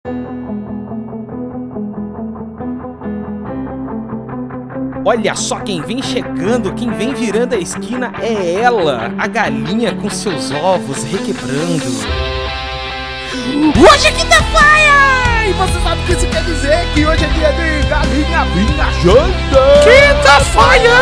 Olha só quem vem chegando, quem vem virando a esquina é ela, a galinha com seus ovos requebrando. Hoje é quinta-feira! E você sabe o que isso quer dizer? Que hoje é dia de galinha vinha janta! Quinta-feira!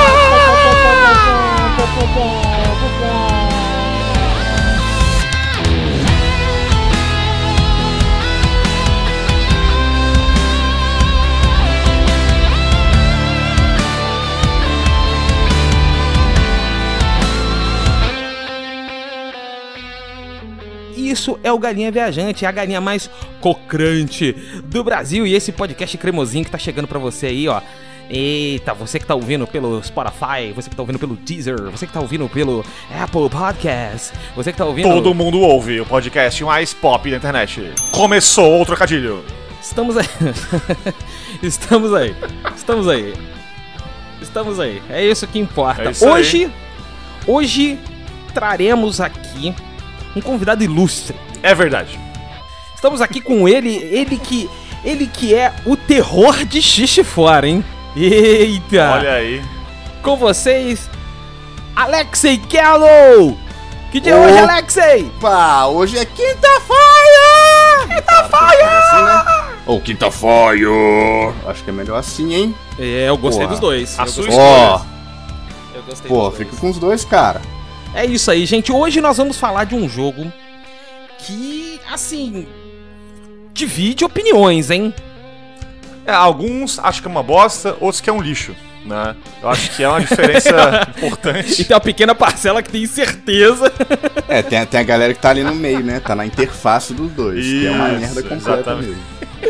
Isso é o Galinha Viajante, a galinha mais cocrante do Brasil. E esse podcast cremosinho que tá chegando pra você aí, ó. Eita, você que tá ouvindo pelo Spotify, você que tá ouvindo pelo Deezer, você que tá ouvindo pelo Apple Podcast, você que tá ouvindo... Todo mundo ouve o podcast mais pop da internet. Começou o trocadilho. Estamos aí. Estamos aí. Estamos aí. Estamos aí. É isso que importa. É isso aí. Hoje traremos aqui um convidado ilustre. É verdade. Estamos aqui com ele que é o terror de xixi fora, hein? Eita! Olha aí. Com vocês, Alexei Kello! Que dia é hoje, Alexei? Opa, hoje é quinta-feira! Quinta-feira! Assim, né? Ou quinta-feira! Acho que é melhor assim, hein? É, eu gostei dos dois. A sua Ó, Eu gostei pô, dos dois. fica com os dois, cara. É isso aí, gente. Hoje nós vamos falar de um jogo que, assim, divide opiniões, hein? Alguns acham que é uma bosta, outros que é um lixo, né? Eu acho que é uma diferença importante. E tem uma pequena parcela que tem certeza. É, tem a galera que tá ali no meio, né? Tá na interface dos dois. Que é uma Isso, merda completa exatamente. mesmo.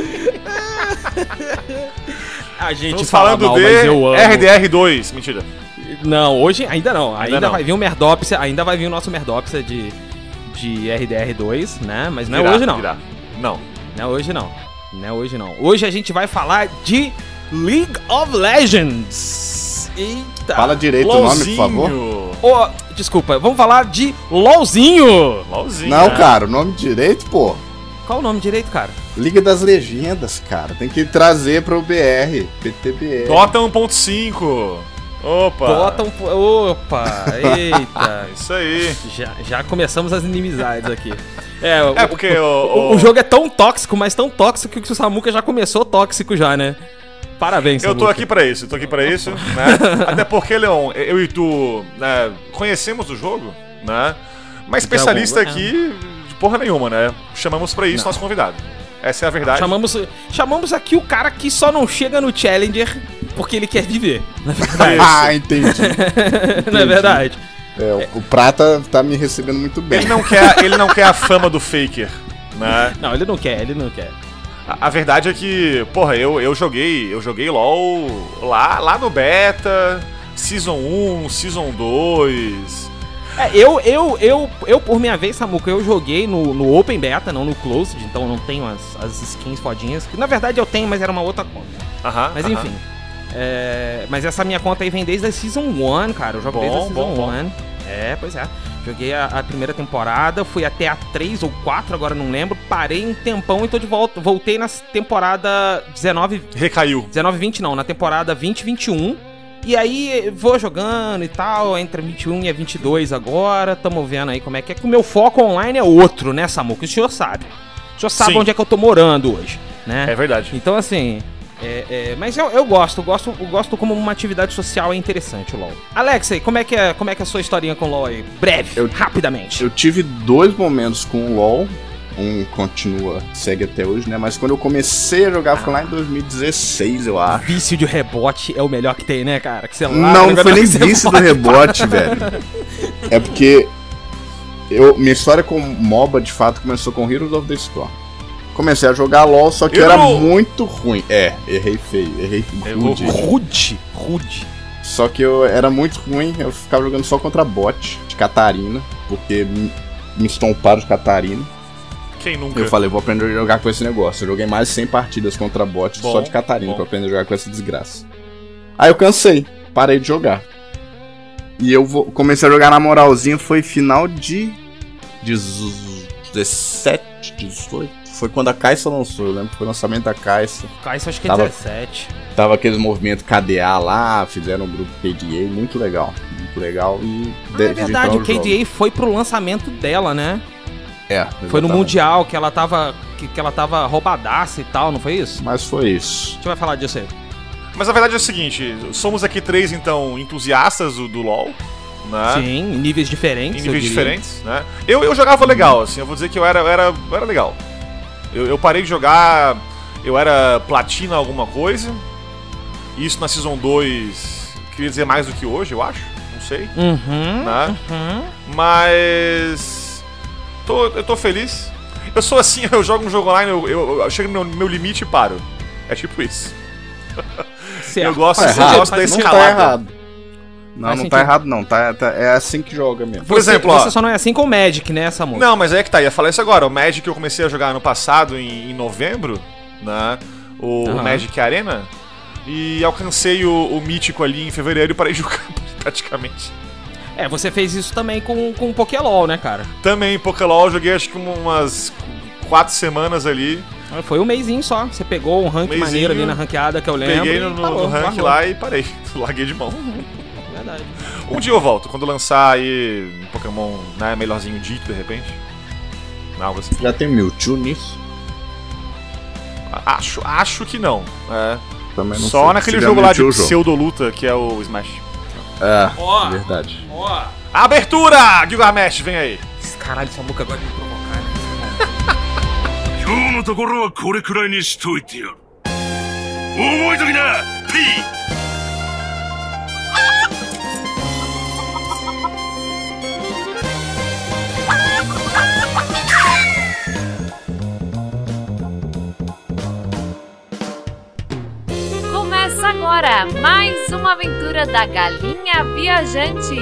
A gente Estamos fala falando mal, de mas eu amo. RDR2. Mentira. Não, hoje ainda não. Ainda não. vai vir o Merdopsia, ainda vai vir o nosso Merdopsia de RDR2, né? Mas não é Virá, hoje não. virá. Não. Não é hoje não. Não é hoje não. Hoje a gente vai falar de League of Legends. Eita. Fala direito o nome, por favor. Oh, desculpa, vamos falar de LOLzinho. LOLzinho. Não, né? cara, o nome direito, pô. Qual o nome direito, cara? Liga das Legendas, cara. Tem que trazer pro BR. PTBR. Dota 1.5. Opa. Dota Opa, eita. Isso aí. Já começamos as inimizades aqui. É porque o jogo é tão tóxico, mas tão tóxico que o Samuka já começou tóxico já, né? Parabéns, Eu tô Samuka. aqui pra isso, né? Até porque, Leon, eu e tu, né, conhecemos o jogo, né? Mas especialista aqui de porra nenhuma, né? Chamamos pra isso nosso convidado. Essa é a verdade. Chamamos aqui o cara que só não chega no Challenger porque ele quer viver, na verdade. Ah, entendi. Não é verdade? O Prata tá me recebendo muito bem. Ele não quer a fama do Faker, né? Não, ele não quer. A verdade é que, porra, eu joguei LoL lá no Beta, Season 1, Season 2. Eu por minha vez, Samuka, eu joguei no Open Beta, não no Closed, então não tenho as skins fodinhas. Que na verdade eu tenho, mas era uma outra conta. Mas enfim. Mas essa minha conta aí vem desde a Season 1, cara. Eu jogo desde a Season 1. Pois é. Joguei a primeira temporada, fui até a 3 ou 4, agora não lembro. Parei um tempão e tô de volta. Voltei na temporada 19... Recaiu. 19-20 não, na temporada 20-21. E aí vou jogando e tal, entre 21 e a 22 agora. Tamo vendo aí como é que o meu foco online é outro, né, Samuca? O senhor sabe. O senhor sabe Sim. onde é que eu tô morando hoje, né? É verdade. Então assim... mas eu gosto como uma atividade social, é interessante o LoL. Alexei, como é que é a sua historinha com o LoL aí? Breve, rapidamente. Eu tive 2 momentos com o LoL. Um segue até hoje, né? Mas quando eu comecei a jogar foi lá em 2016, eu acho. Vício de rebote é o melhor que tem, né, cara? Que você Não foi nem vício do rebote, velho. É porque minha história com MOBA, de fato, começou com Heroes of the Storm. Comecei a jogar LoL, só que eu era muito ruim. Errei feio, errei rude. Rude. Só que eu era muito ruim, eu ficava jogando só contra bot de Catarina, porque me estomparam de Catarina. Quem nunca? Eu falei, vou aprender a jogar com esse negócio. Eu joguei mais de 100 partidas contra bot só de Catarina pra aprender a jogar com essa desgraça. Aí eu cansei, parei de jogar. E eu comecei a jogar na moralzinha, foi final de 17, 18, Foi quando a Caixa lançou, eu lembro que foi o lançamento da Caixa. Caixa acho que é 17. Tava aqueles movimentos KDA lá, fizeram um grupo KDA, muito legal e... é verdade, o KDA foi pro lançamento dela, né? Exatamente. Foi no Mundial que ela tava roubadaça e tal, não foi isso? Mas foi isso. A gente vai falar disso aí. Mas a verdade é o seguinte, somos aqui 3, então, entusiastas do LoL, né? Sim, em níveis diferentes. Em níveis diferentes, né? Eu jogava legal, assim, eu vou dizer que eu era legal. Eu parei de jogar, eu era platina alguma coisa. Isso na Season 2, queria dizer mais do que hoje, eu acho. Não sei. Né? Mas... eu tô feliz. Eu sou assim, eu jogo um jogo online, eu chego no meu limite e paro. É tipo isso. Certo. Eu gosto da escalada. Não tá errado. Não tá errado não, é assim que joga mesmo. Por exemplo, você só não é assim com o Magic, né, Samu? Não, mas é que tá, ia falar isso agora. O Magic eu comecei a jogar ano passado, em novembro, né? O Magic Arena. E alcancei o mítico ali em fevereiro e parei de jogar praticamente. Você fez isso também com o Pokélol, né, cara? Também, Pokélol, eu joguei acho que umas 4 semanas ali. Foi um mêsinho só. Você pegou um rank maneiro ali na ranqueada que eu lembro. Peguei no rank lá e parei. Larguei de mão. Verdade. Um dia eu volto, quando lançar aí um Pokémon, né, melhorzinho dito, de repente. Algo assim. Já tem Mewtwo nisso? Acho que não. Também não só sei. naquele jogo lá de pseudoluta, que é o Smash. Verdade. Abertura! Gilgamesh, vem aí. Caralho, essa boca agora de me provocar, né? 今日のところはこれくらいにしといてやる。覚えときな、P！ Começa agora mais uma aventura da Galinha Viajante.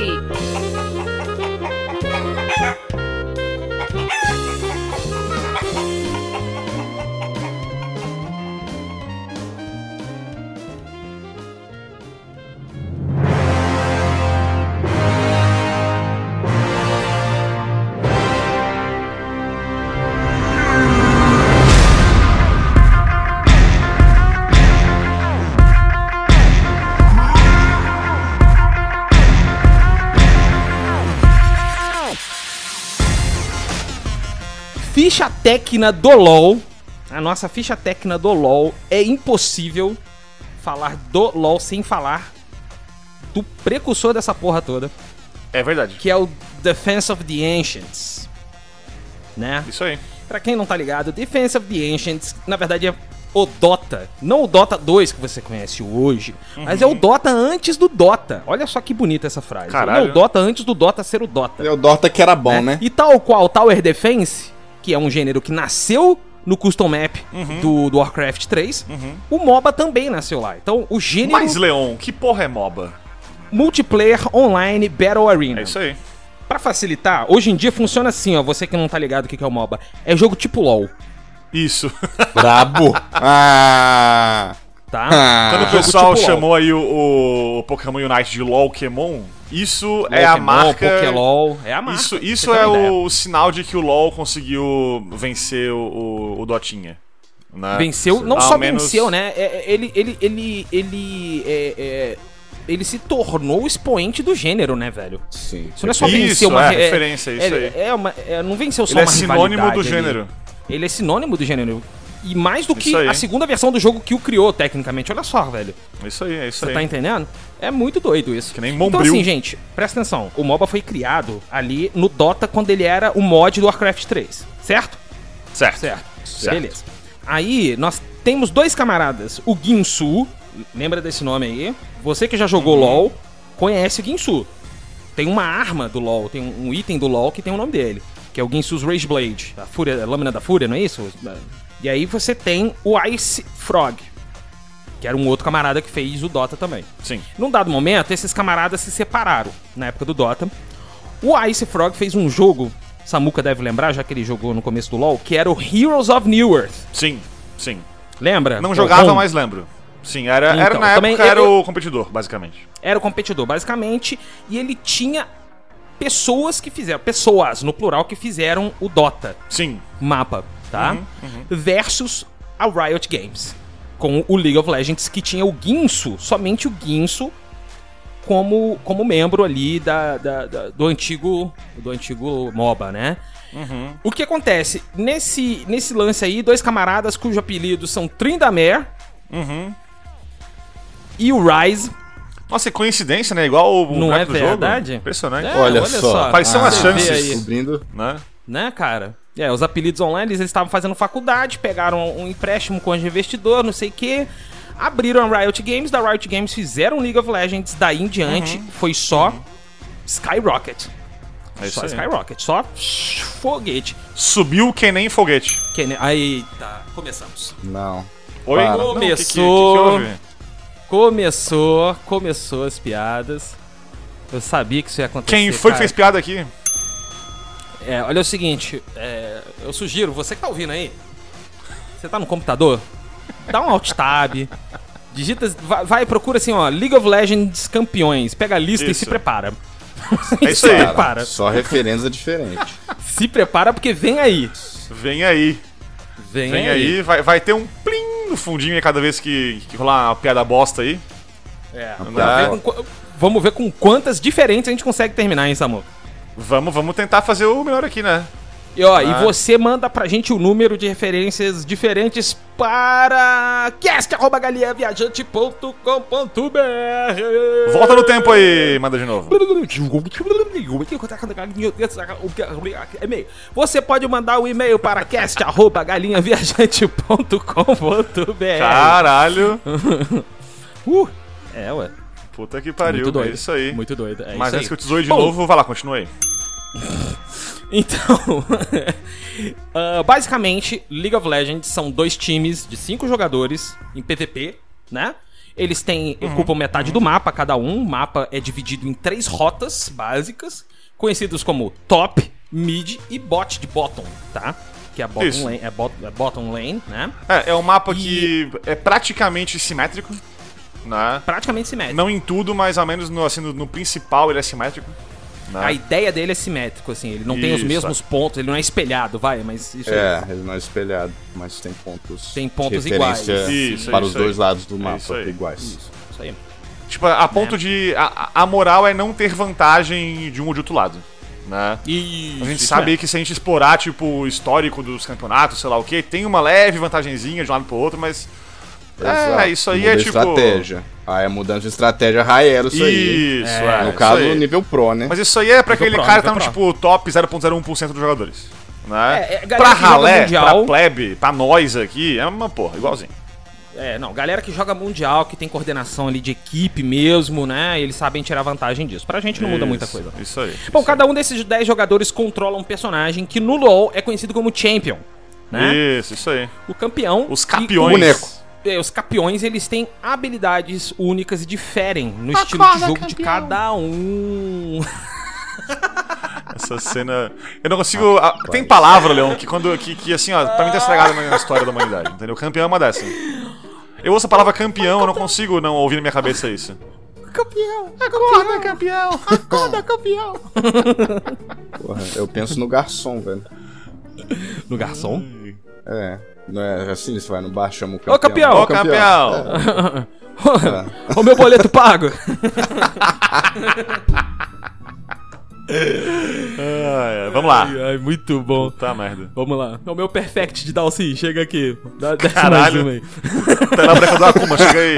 Ficha técnica do LoL. A nossa ficha técnica do LoL. É impossível falar do LoL sem falar do precursor dessa porra toda. É verdade. Que é o Defense of the Ancients. Né? Isso aí. Pra quem não tá ligado, Defense of the Ancients, na verdade, é o Dota. Não o Dota 2 que você conhece hoje, mas é o Dota antes do Dota. Olha só que bonita essa frase. Caralho. É o Dota antes do Dota ser o Dota. É o Dota que era bom, né? E tal qual Tower Defense, que é um gênero que nasceu no custom map do Warcraft 3, o MOBA também nasceu lá. Então, o gênero... Mas, Leon, que porra é MOBA? Multiplayer Online Battle Arena. É isso aí. Pra facilitar, hoje em dia funciona assim, ó. Você que não tá ligado o que é o MOBA. É jogo tipo LoL. Isso. Brabo. Tá? Quando o Jogo pessoal tipo chamou aí o Pokémon Unite de LOLkemon, isso é a Pokémon, marca... Pokélol, é a marca. Isso é o sinal de que o LoL conseguiu vencer o Dotinha. Né? Venceu, não Ao só menos... venceu, né? Ele se tornou o expoente do gênero, né, velho? Sim. Isso não é só Isso, vencer uma... referência, isso aí. Não venceu só Ele é uma sinônimo rivalidade do ali. gênero. Ele é sinônimo do gênero. E mais do que Isso aí. a segunda versão do jogo que o criou, tecnicamente. Olha só, velho. Isso aí, é isso Você aí. tá entendendo? É muito doido isso. Que nem Então Mombril. assim, gente, presta atenção. O MOBA foi criado ali no Dota quando ele era o mod do Warcraft 3. Certo? Certo. Beleza. Aí, nós temos dois camaradas. O Ginsu, lembra desse nome aí? Você que já jogou LoL, conhece o Ginsu. Tem uma arma do LoL, tem um item do LoL que tem o nome dele. Que é o Ginsu's Rage Blade. A lâmina da fúria, não é isso? E aí você tem o Ice Frog, que era um outro camarada que fez o Dota também. Sim. Num dado momento, esses camaradas se separaram na época do Dota. O Ice Frog fez um jogo, Samuka deve lembrar, já que ele jogou no começo do LoL, que era o Heroes of Newerth. Sim. Lembra? Não jogava, mas lembro. Sim, era Então, na também época era o competidor, basicamente. Era o competidor, basicamente, e ele tinha pessoas no plural, que fizeram o Dota Sim. mapa. tá? Versus a Riot Games, com o League of Legends, que tinha o Guinsoo, somente o Guinsoo, como membro ali do antigo MOBA, né? O que acontece? Nesse lance aí, 2 camaradas cujos apelidos são Tryndamere e o Ryze. Nossa, é coincidência, né? Igual o não é do verdade? Jogo. Impressionante. Olha só. Quais são as chances? Descobrindo. Né, cara? Os apelidos online, eles estavam fazendo faculdade, pegaram um empréstimo com de investidor, não sei o quê, abriram a Riot Games, da Riot Games fizeram League of Legends, daí em diante foi só Skyrocket. Só Skyrocket, só foguete. Subiu que nem foguete. Eita, começamos. Não. Oi? Começou. Começou as piadas. Eu sabia que isso ia acontecer. Quem foi que fez piada aqui? Olha o seguinte, eu sugiro, você que tá ouvindo aí, você tá no computador, dá um Alt Tab, digita, vai procura assim, ó, League of Legends campeões, pega a lista e se prepara. É isso aí. Cara, só referência diferente. Se prepara porque vem aí. Vem aí. Vem aí. Vai ter um plim no fundinho aí cada vez que rolar uma piada bosta aí. Vamos ver com quantas diferentes a gente consegue terminar, hein, Samu? Vamos tentar fazer o melhor aqui, né? E e você manda pra gente o número de referências diferentes para cast@galinhaviajante.com.br. Volta no tempo aí, manda de novo. Você pode mandar um e-mail para cast@galinhaviajante.com.br. Caralho. Ué. Puta que pariu, Muito doido. É isso aí. Muito doido. Mas antes que eu te zoe de novo, vai lá, continua aí. Então, basicamente, League of Legends são 2 times de 5 jogadores em PVP, né? Eles ocupam metade do mapa, cada um. O mapa é dividido em 3 rotas básicas, conhecidos como Top, Mid e Bot de Bottom, tá? Que é a bottom lane, bottom lane, né? É um mapa que é praticamente simétrico, né? Praticamente simétrico. Não em tudo, mas ao menos no principal ele é simétrico. Né? A ideia dele é simétrico, assim, ele não tem os mesmos pontos, ele não é espelhado, mas isso ele não é espelhado, mas tem pontos. Tem pontos iguais. Para os dois lados do mapa iguais. Isso aí. Tipo, a ponto de. A moral é não ter vantagem de um ou de outro lado. Né? A gente sabe que se a gente explorar, tipo, o histórico dos campeonatos, sei lá o que, tem uma leve vantagenzinha de um lado pro outro, mas. Isso aí é tipo. Estratégia. É mudança de estratégia Raelo, isso aí. Isso, no caso, nível pro, né? Mas isso aí é pra aquele cara que tá no tipo top 0.01% dos jogadores. Né? Pra ralé, pra plebe, pra nós aqui, é uma porra, igualzinho. Galera que joga mundial, que tem coordenação ali de equipe mesmo, né? Eles sabem tirar vantagem disso. Pra gente não muda muita coisa. Isso aí. Bom, cada um desses 10 jogadores controla um personagem que no LoL é conhecido como Champion, né? Isso aí. O campeão. Os campeões. Boneco. Os campeões, eles têm habilidades únicas e diferem no estilo de jogo de cada um. Essa cena... Eu não consigo... Tem palavra, Leon, que assim, ó, pra mim tá estragada na história da humanidade, entendeu? Campeão é uma dessa. Eu ouço a palavra campeão, eu não consigo não ouvir na minha cabeça isso. Campeão! Acorda, campeão! Acorda, campeão! Porra, eu penso no garçom, velho. No garçom? Não é assim, você vai no bar, chama o campeão. Ô, campeão! Ô, campeão! Ô, meu boleto pago! Vamos lá. Ai, muito bom. Puta merda. Vamos lá. O meu perfect de Dalcy, chega aqui. Caralho. Mais tá na breca do Akuma, chega aí.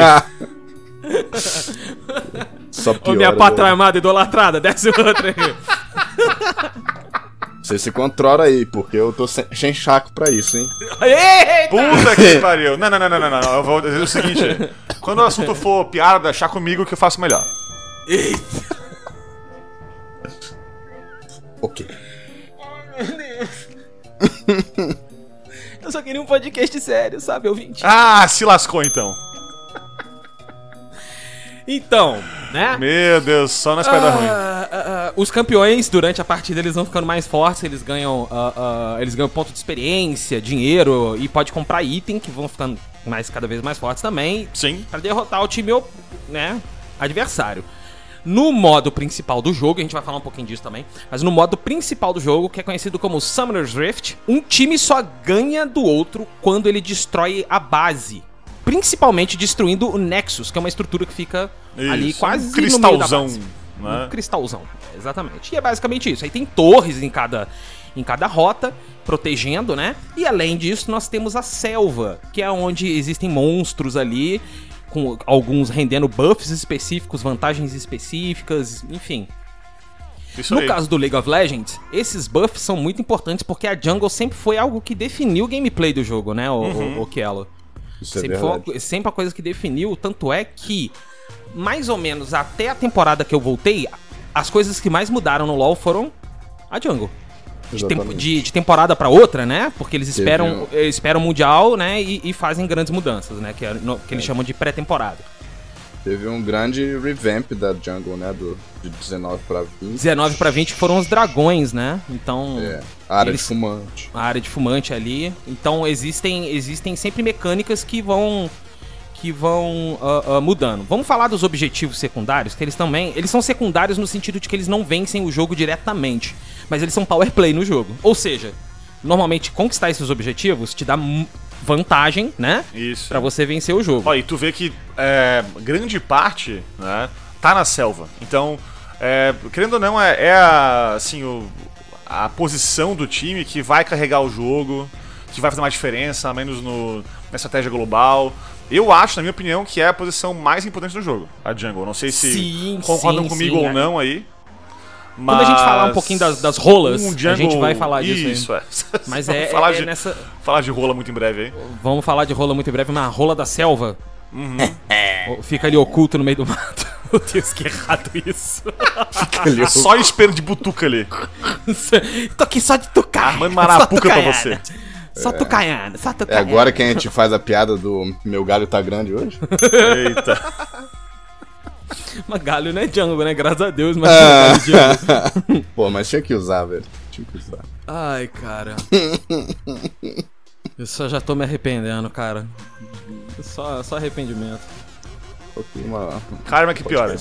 Só piora, ô, minha pátria amada idolatrada, desce outra aí. Você se controla aí, porque eu tô sem chaco pra isso, hein? Eita! Puta que pariu. Não. Eu vou dizer o seguinte. Quando o assunto for piada, chá comigo que eu faço melhor. Eita! Ok. Ai, meu Deus. Eu só queria um podcast sério, sabe, ouvinte? Se lascou então. Então, né? Meu Deus, só nas pedras ruins. Os campeões, durante a partida, eles vão ficando mais fortes, eles ganham ponto de experiência, dinheiro e pode comprar item que vão ficando cada vez mais fortes também. Sim. Pra derrotar o time, né, adversário. No modo principal do jogo, a gente vai falar um pouquinho disso também, mas no modo principal do jogo, que é conhecido como Summoner's Rift, um time só ganha do outro quando ele destrói a base. Principalmente destruindo o Nexus, que é uma estrutura que fica ali quase no meio da base. Né? Um cristalzão, exatamente. E é basicamente isso. Aí tem torres em cada rota, protegendo, né? E além disso, nós temos a selva, que é onde existem monstros ali, com alguns rendendo buffs específicos, vantagens específicas, enfim. No caso do League of Legends, esses buffs são muito importantes porque a jungle sempre foi algo que definiu o gameplay do jogo, né, o Kielo? Isso sempre é verdade. sempre a coisa que definiu, tanto é que, mais ou menos até a temporada que eu voltei, as coisas que mais mudaram no LoL foram a jungle. De temporada pra outra, né? Porque eles esperam o Mundial, né? E fazem grandes mudanças, né? Que eles chamam de pré-temporada. Teve um grande revamp da jungle, né? De 19 pra 20. 19 pra 20 foram os dragões, né? Então... a área de fumante. A área de fumante ali. Então existem sempre mecânicas que vão mudando. Vamos falar dos objetivos secundários, que eles são secundários no sentido de que eles não vencem o jogo diretamente, mas eles são power play no jogo. Ou seja, normalmente conquistar esses objetivos te dá vantagem, né? Isso. Pra você vencer o jogo. Ó, e tu vê que grande parte, né, tá na selva. Então, querendo ou não, a posição do time que vai carregar o jogo, que vai fazer uma diferença, menos na estratégia global. Eu acho, na minha opinião, que é a posição mais importante do jogo, a jungle. Não sei se concordam comigo ou não aí. Mas... Quando a gente falar um pouquinho das rolas, jungle... a gente vai falar disso. Isso, aí. Mas nessa... Falar de rola muito em breve aí. Vamos falar de rola muito em breve, mas a rola da selva fica ali oculto no meio do mato. Meu Deus, que errado isso. Fica ali, só espelho de butuca ali. Tô aqui só de tucar. Mano, marapuca pra você. Só tucaiando, só tucaiando. É agora que a gente faz a piada do meu galho tá grande hoje? Eita. Mas galho não é jungle, né? Graças a Deus, mas galho jungle. Pô, mas tinha que usar, velho. Tinha que usar. Ai, cara. Eu só já tô me arrependendo, cara. Só arrependimento. Karma que piora.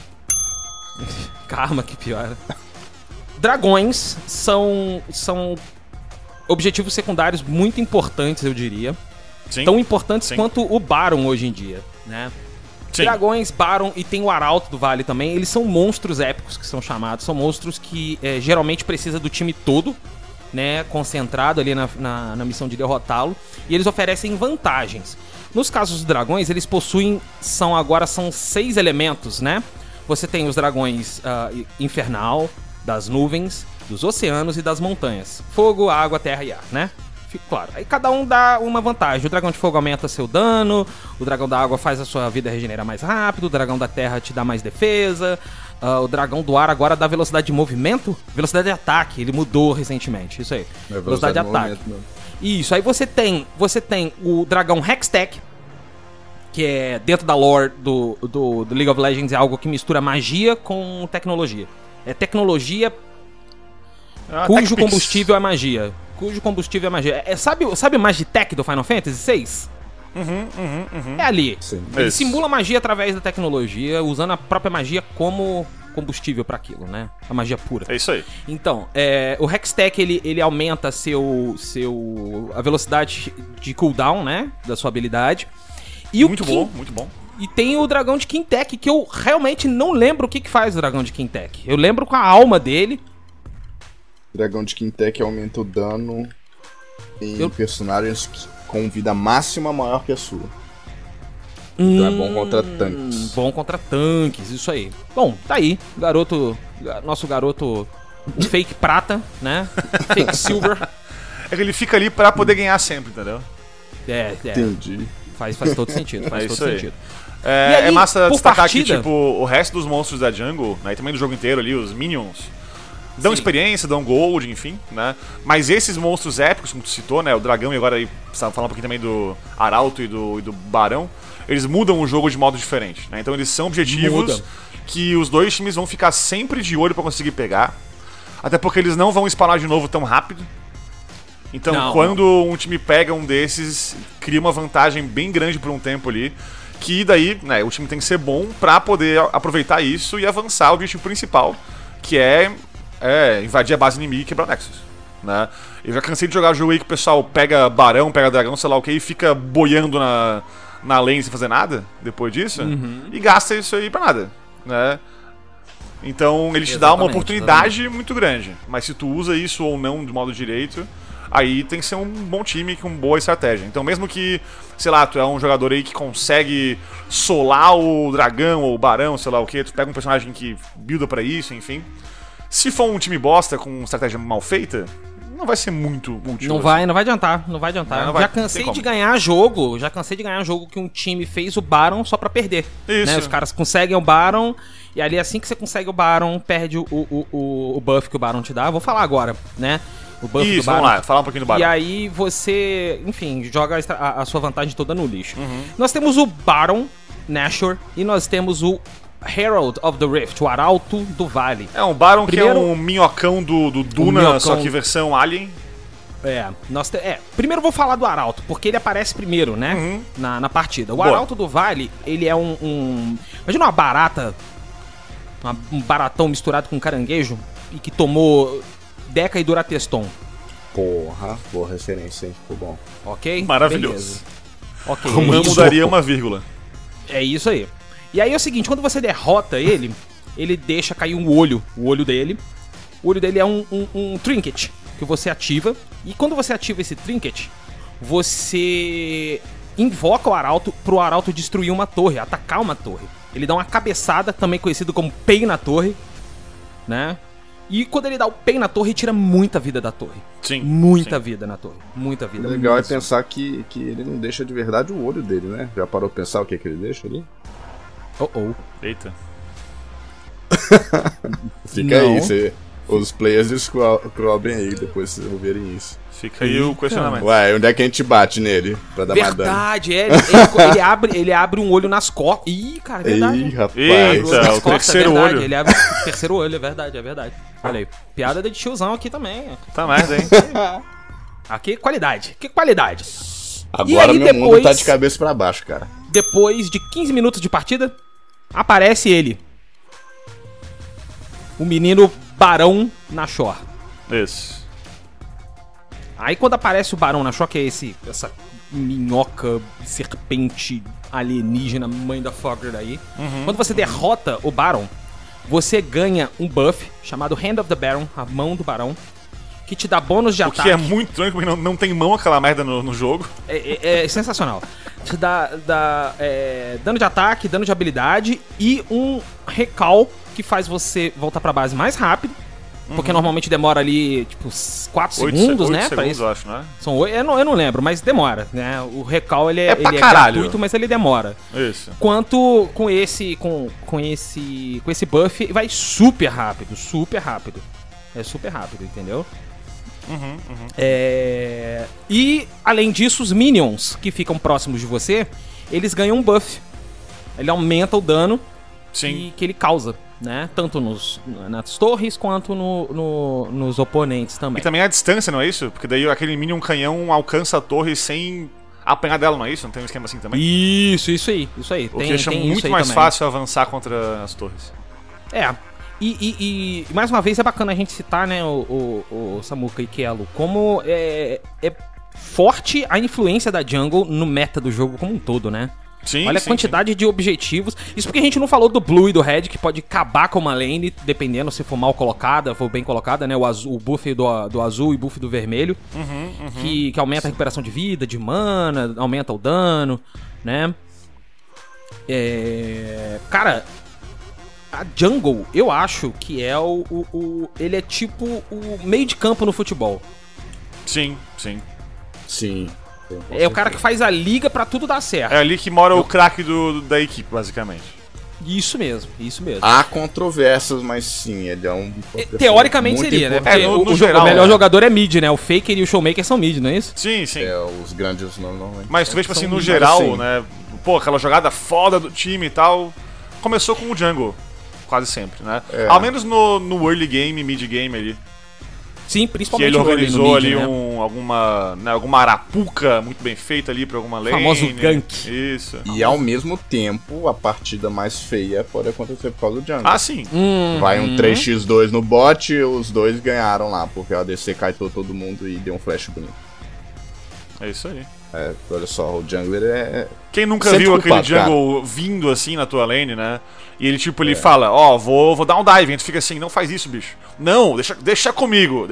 Karma que piora. Dragões são objetivos secundários muito importantes, eu diria. Sim. Tão importantes quanto o Baron hoje em dia, né? Sim. Dragões, Baron e tem o Arauto do Vale também. Eles são monstros épicos que são chamados. São monstros que geralmente precisa do time todo, né? Concentrado ali na missão de derrotá-lo. E eles oferecem vantagens. Nos casos dos dragões, eles possuem... São 6 elementos, né? Você tem os dragões infernal, das nuvens, dos oceanos e das montanhas. Fogo, água, terra e ar, né? Claro, aí cada um dá uma vantagem. O dragão de fogo aumenta seu dano, o dragão da água faz a sua vida regenerar mais rápido, o dragão da terra te dá mais defesa, o dragão do ar agora dá velocidade de movimento, velocidade de ataque, ele mudou recentemente, isso aí. Velocidade de ataque. Isso, aí você tem o dragão Hextech, que é dentro da lore do League of Legends, é algo que mistura magia com tecnologia. É tecnologia cujo combustível é magia. Sabe o Magitech do Final Fantasy VI? É ali. Sim. Ele simula magia através da tecnologia, usando a própria magia como combustível para aquilo, né? A magia pura. É isso aí. Então, o Hextech, ele aumenta a velocidade de cooldown, né? Da sua habilidade. E muito bom. E tem o dragão de Quintec, que eu realmente não lembro o que faz o dragão de Quintec. Eu lembro com a alma dele. Dragão de Quintec aumenta o dano em personagens com vida máxima maior que a sua. Então é bom contra tanques. Bom contra tanques, isso aí. Bom, tá aí. Nosso garoto fake prata, né? Fake silver. É que ele fica ali pra poder ganhar sempre, entendeu? Entendi. Faz todo sentido. É massa destacar que, tipo, o resto dos monstros da jungle, né, e também do jogo inteiro ali, os minions, dão experiência, dão gold, enfim, né? Mas esses monstros épicos, como tu citou, né? O dragão e agora aí, você tava falando um pouquinho também do Arauto e do Barão, eles mudam o jogo de modo diferente, né? Então eles são objetivos que os dois times vão ficar sempre de olho pra conseguir pegar. Até porque eles não vão spawnar de novo tão rápido. Então quando um time pega um desses, cria uma vantagem bem grande por um tempo ali. Que daí, né, o time tem que ser bom pra poder aproveitar isso e avançar o objetivo principal, que é invadir a base inimiga e quebrar o Nexus, né? Eu já cansei de jogar jogo aí que o pessoal pega barão, pega dragão, sei lá o que, e fica boiando na lane sem fazer nada depois disso, e gasta isso aí pra nada, né? Então ele te dá uma oportunidade muito grande, mas se tu usa isso ou não de modo direito, aí tem que ser um bom time com boa estratégia. Então mesmo que, sei lá, tu é um jogador aí que consegue solar o dragão ou o barão, sei lá o que, tu pega um personagem que builda pra isso, enfim. Se for um time bosta com estratégia mal feita, não vai ser muito útil. Não vai adiantar. Já cansei de ganhar jogo que um time fez o Baron só pra perder. Isso. Né? Os caras conseguem o Baron, e ali assim que você consegue o Baron, perde o buff que o Baron te dá. Vou falar agora, né? O buff Isso, do Baron. vamos lá, falar um pouquinho do Baron. E aí você, enfim, joga a sua vantagem toda no lixo. Nós temos o Baron Nashor e nós temos o Herald of the Rift, o Arauto do Vale. É um Baron Primeiro, que é um minhocão do Duna, minhocão, só que versão Alien. Primeiro eu vou falar do Arauto, porque ele aparece primeiro, né? Na partida. O Arauto do Vale, ele é imagina uma barata, um baratão misturado com caranguejo, e que tomou Deca e Durateston. Porra, boa referência, hein? Ficou bom. Ok? Maravilhoso. Beleza. Ok. Como eu mudaria uma vírgula. É isso aí. E aí é o seguinte, quando você derrota ele, ele deixa cair o olho dele. O olho dele é um trinket que você ativa. E quando você ativa esse trinket, você invoca o Arauto pro Arauto destruir uma torre, atacar uma torre. Ele dá uma cabeçada, também conhecido como Pain na torre, né? E quando ele dá o Pain na torre, tira muita vida da torre. Sim. Muita vida na torre. Muita vida. O legal mesmo. é pensar que ele não deixa de verdade o olho dele, né? Já parou pra pensar o que ele deixa ali? Eita. Fica Não. aí, os players descobrem aí depois vocês ouvirem isso. Fica aí o questionamento. Ué, onde é que a gente bate nele pra dar mais dano? Verdade, ele abre um olho nas costas. Ih, cara, é verdade. Ih, rapaz. Eita, Nas o costas, terceiro é verdade, olho. Ele abre o terceiro olho, é verdade. Olha aí, piada de tiozão aqui também. Tá merda, hein? Aqui, qualidade. Que qualidade. Agora aí, meu mundo tá de cabeça pra baixo, cara. Depois de 15 minutos de partida, aparece ele. O menino Barão Nashor. Isso. Aí quando aparece o Barão Nashor, que é essa minhoca, serpente alienígena, mãe da Fogger aí. Quando você derrota o Baron, você ganha um buff chamado Hand of the Baron, a mão do Barão, que te dá bônus de O ataque. que é muito estranho, porque não tem mão aquela merda no jogo. É sensacional. Te dá dano de ataque, dano de habilidade e um recall que faz você voltar pra base mais rápido. Porque normalmente demora ali, tipo, 4 segundos, né? 8 segundos, eu acho, né? Eu não lembro, mas demora, né? O recall, ele é gratuito, mas ele demora. Isso. Quanto com esse buff, vai super rápido. É super rápido, entendeu? E, além disso, os minions que ficam próximos de você, eles ganham um buff. Ele aumenta o dano que ele causa, né? Tanto nas torres quanto nos oponentes também. E também a distância, não é isso? Porque daí aquele minion canhão alcança a torre sem apanhar dela, não é isso? Não tem um esquema assim também? Isso aí. O que deixa muito mais fácil avançar contra as torres. E mais uma vez é bacana a gente citar, né, o Samuka e Kelo, como é forte a influência da jungle no meta do jogo como um todo, né? Olha a quantidade de objetivos. Isso porque a gente não falou do Blue e do Red, que pode acabar com uma lane, dependendo se for mal colocada, for bem colocada, né? O buff do azul e o buff do vermelho. Que aumenta a recuperação de vida, de mana, aumenta o dano, né? Cara, a jungle, eu acho que é ele é tipo o meio de campo no futebol. Sim. É o cara que faz a liga pra tudo dar certo. É ali que mora o craque da equipe, basicamente. Isso mesmo. Há controvérsias, mas sim, ele é um... Teoricamente seria, né? Porque geral, o melhor jogador é mid, né? O Faker e o Showmaker são mid, não é isso? Sim. Os grandes normalmente. Mas tu vê, tipo assim, no geral, né? Pô, aquela jogada foda do time e tal, começou com o jungle, quase sempre, né? Ao menos no early game, mid game ali. Sim, Que principalmente ele no early, organizou no mid, ali né? alguma arapuca muito bem feita ali pra alguma lane. Famoso gank. Isso. E ao mesmo tempo, a partida mais feia pode acontecer por causa do jungle. Ah, sim. Vai um 3x2 no bot e os dois ganharam lá, porque a ADC kaitou todo mundo e deu um flash bonito. É isso aí. É, olha só, o jungler é... Quem nunca Sempre viu culpado, aquele jungle vindo assim na tua lane, né? E ele ele fala, vou dar um dive, e tu fica assim, não faz isso, bicho. Não, deixa comigo.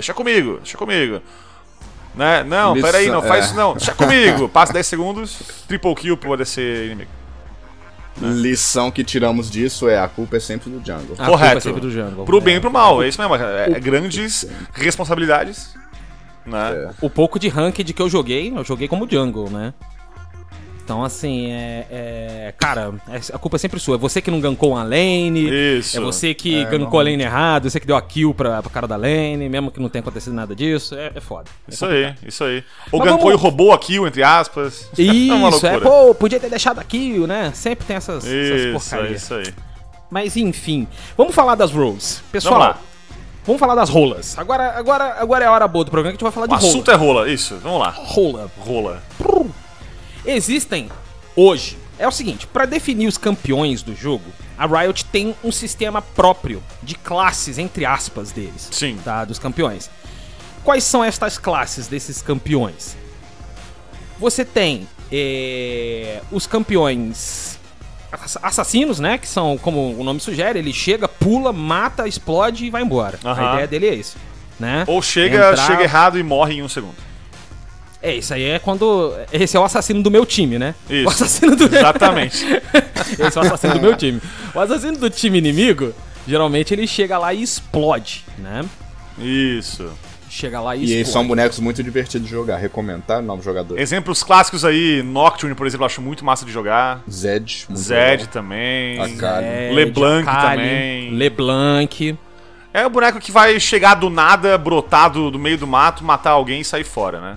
Né? Não, peraí, não faz isso não, deixa comigo. Passa 10 segundos, triple kill pro ADC inimigo. Lição que tiramos disso é a culpa é sempre do jungle. A Correto. culpa é sempre do jungle. Pro bem e pro mal, é isso mesmo. É grandes responsabilidades, né? O pouco de ranked que eu joguei como jungle, né? Então, assim, cara, a culpa é sempre sua. É você que não gankou uma lane. Isso. É você que gankou a lane errado. Você que deu a kill pra cara da lane, mesmo que não tenha acontecido nada disso. É foda. Isso aí. Ou Mas gankou vamos- e roubou a kill, entre aspas. Isso, uma loucura. podia ter deixado a kill, né? Sempre tem essas porcarias. Isso aí. Mas, enfim, vamos falar das roles. Pessoal, Vamos lá. vamos falar das rolas. Agora é a hora boa do programa que a gente vai falar O de rola. assunto é rola, isso. Vamos lá. Rola. Rola. Existem, hoje, é o seguinte, para definir os campeões do jogo, a Riot tem um sistema próprio de classes, entre aspas, deles. Sim. Tá, dos campeões. Quais são estas classes desses campeões? Você tem os campeões assassinos, né? Que são, como o nome sugere, ele chega, pula, mata, explode e vai embora. Aham. A ideia dele é isso, né? Ou chega Entrar- errado e morre em um segundo. Isso aí é quando... Esse é o assassino do meu time, né? Isso. O assassino do... Exatamente. Esse é o assassino do meu time. O assassino do time inimigo, geralmente ele chega lá e explode, né? Isso. Chega lá e E explode. são bonecos muito divertidos de jogar. Recomendo, tá? Novos jogadores. Exemplos clássicos aí, Nocturne, por exemplo, eu acho muito massa de jogar. Zed. muito Zed legal. também. Akali. LeBlanc Akali, também. LeBlanc. É o boneco que vai chegar do nada, brotar do meio do mato, matar alguém e sair fora, né?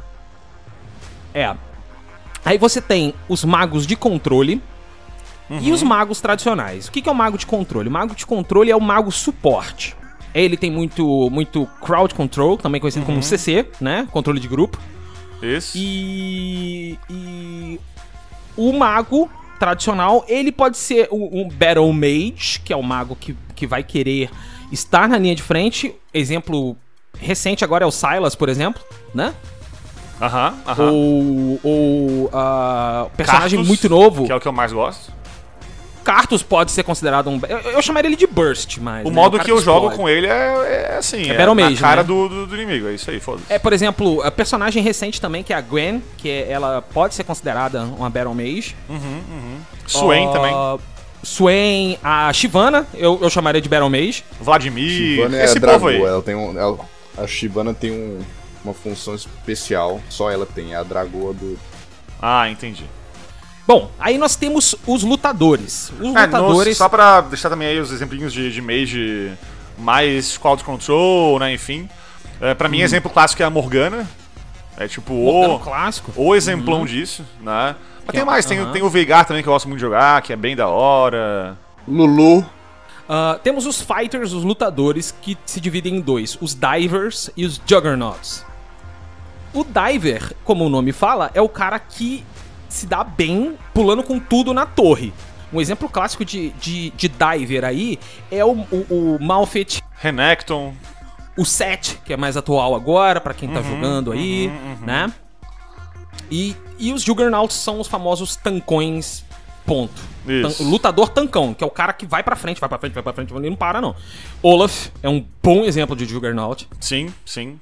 Aí você tem os magos de controle e os magos tradicionais. O que é o mago de controle? O mago de controle é o mago suporte. Ele tem muito crowd control, também conhecido como CC, né? Controle de grupo. Isso. E o mago tradicional, ele pode ser um Battle Mage, que é o mago que vai querer estar na linha de frente. Exemplo recente agora é o Sylas, por exemplo, né? Aham. Ou personagem Karthus, muito novo. Que é o que eu mais gosto. Karthus pode ser considerado um... Eu chamaria ele de Burst, mas... O né, modo cara que eu jogo explode. com ele é assim, É Battle na Mage, cara né? do inimigo, é isso aí, foda-se. Por exemplo, a personagem recente também, que é a Gwen, ela pode ser considerada uma Battle Mage. Swain também. Swain, a Shyvana, eu chamaria de Battle Mage. Vladimir, Shyvana é esse a povo Dragô. aí. A Shyvana tem uma função especial. Só ela tem. É a Dragoa do... Ah, entendi. Bom, aí nós temos os lutadores. Os lutadores... Só pra deixar também aí os exemplinhos de mage mais crowd control, né, enfim. Pra mim, exemplo clássico é a Morgana. É tipo Morgana clássico. o exemplão disso, né? Mas tem é- mais, tem o Veigar também que eu gosto muito de jogar, que é bem da hora. Lulu. Temos os fighters, os lutadores, que se dividem em dois. Os divers e os juggernauts. O diver, como o nome fala, é o cara que se dá bem pulando com tudo na torre. Um exemplo clássico de diver aí é o Malphite, Renekton. o Set, que é mais atual agora, pra quem tá jogando aí, né? E os Juggernauts são os famosos tancões, ponto. Isso. Lutador tancão, que é o cara que vai pra frente, e não para, não. Olaf é um bom exemplo de Juggernaut. Sim, sim.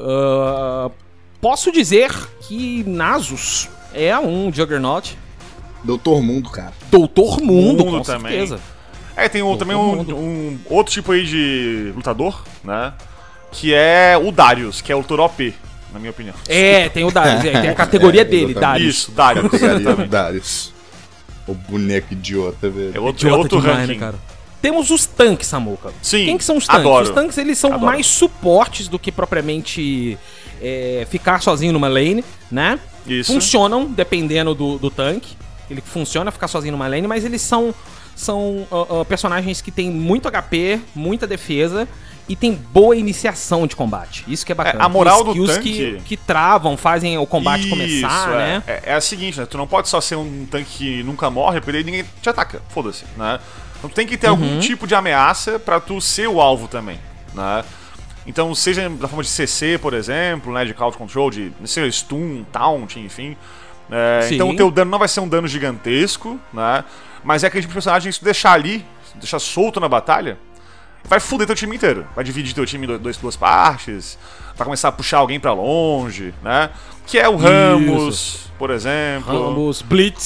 Posso dizer que Nasus é um Juggernaut. Doutor Mundo, cara. Doutor Mundo, com também. certeza. Tem também Mundo. um outro tipo aí de lutador, né? Que é o Darius, que é o lutador OP, na minha opinião. Tem o Darius, tem a categoria dele, exatamente. Darius. Isso, Darius. Pegaria Darius. O boneco idiota, velho. É outro Idiota demais, ranking. né, cara? Temos os tanques, Samuca. Sim, Quem que são os tanques? adoro. Os tanques, eles são Adoro. mais suportes do que propriamente ficar sozinho numa lane, né? Isso. Funcionam, dependendo do tanque. Ele funciona ficar sozinho numa lane, mas eles são personagens que têm muito HP, muita defesa e tem boa iniciação de combate. Isso que é bacana. A moral do skills tanque... que travam, fazem o combate começar, né? É a seguinte, né? Tu não pode só ser um tanque que nunca morre, porque daí ninguém te ataca. Foda-se, né? Então tu tem que ter algum tipo de ameaça pra tu ser o alvo também, né? Então, seja da forma de CC, por exemplo, né? De Couch Control, de seja stun, taunt, enfim. Então o teu dano não vai ser um dano gigantesco, né? Mas é aquele tipo de personagem que se tu deixar ali, deixar solto na batalha, vai foder teu time inteiro. Vai dividir teu time em duas partes, vai começar a puxar alguém pra longe, né? Que é o Ramos, por exemplo. Ramos,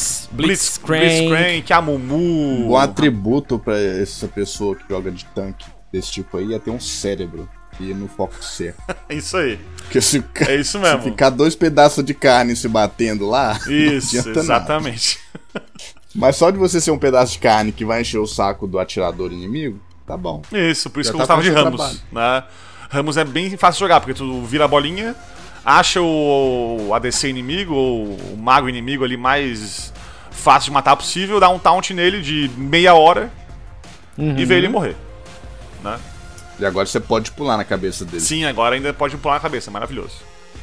Blitzcrank, que é a Mumu. Um atributo pra essa pessoa que joga de tanque desse tipo aí é ter um cérebro. E no foco C. É isso aí. Porque se é isso mesmo. Se ficar 2 pedaços de carne se batendo lá, isso, não adianta exatamente. Nada. Mas só de você ser um pedaço de carne que vai encher o saco do atirador inimigo, tá bom. Isso, por isso que eu gostava de Ramos. Né? Ramos é bem fácil de jogar, porque tu vira a bolinha, acha o ADC inimigo, ou o mago inimigo ali mais fácil de matar possível, dá um taunt nele de meia hora e vê ele morrer. Né? E agora você pode pular na cabeça dele. Sim, agora ainda pode pular na cabeça, maravilhoso.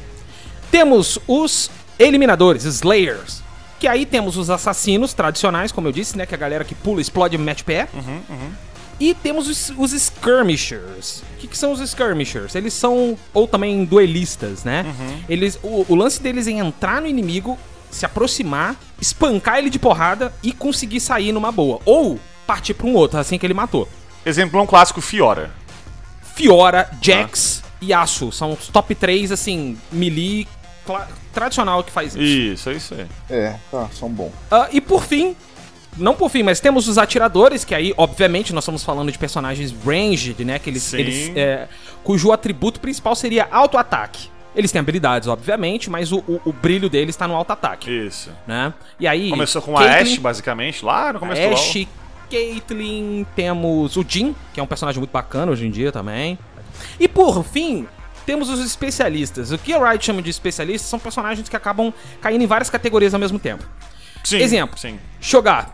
Temos os eliminadores, Slayers. Que aí temos os assassinos tradicionais, como eu disse, né? Que é a galera que pula, explode e mete pé. E temos os skirmishers. O que são os skirmishers? Eles são, ou também duelistas, né? O lance deles é entrar no inimigo, se aproximar, espancar ele de porrada e conseguir sair numa boa. Ou partir pra um outro, assim que ele matou. Exemplo é um clássico Fiora. Fiora, Jax e Yasuo. São os top 3, assim, melee tradicional que faz isso. Isso aí. São bons. E por fim, não por fim, mas temos os atiradores, que aí, obviamente, nós estamos falando de personagens ranged, né? Que eles cujo atributo principal seria auto-ataque. Eles têm habilidades, obviamente, mas o brilho deles está no auto-ataque. Isso. Né? E aí, começou com a Ashe, basicamente, lá no começo do LoL. Ashe, Caitlyn, temos o Jhin, que é um personagem muito bacana hoje em dia também. E por fim, temos os especialistas. O que a Riot chama de especialistas são personagens que acabam caindo em várias categorias ao mesmo tempo. Sim, exemplo, sim. Shogar,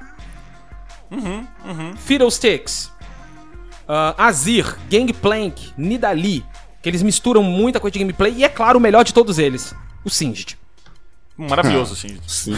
Fiddlesticks, Azir, Gangplank, Nidalee, que eles misturam muita coisa de gameplay. E é claro, o melhor de todos eles, o Singed. Maravilhoso, Singed.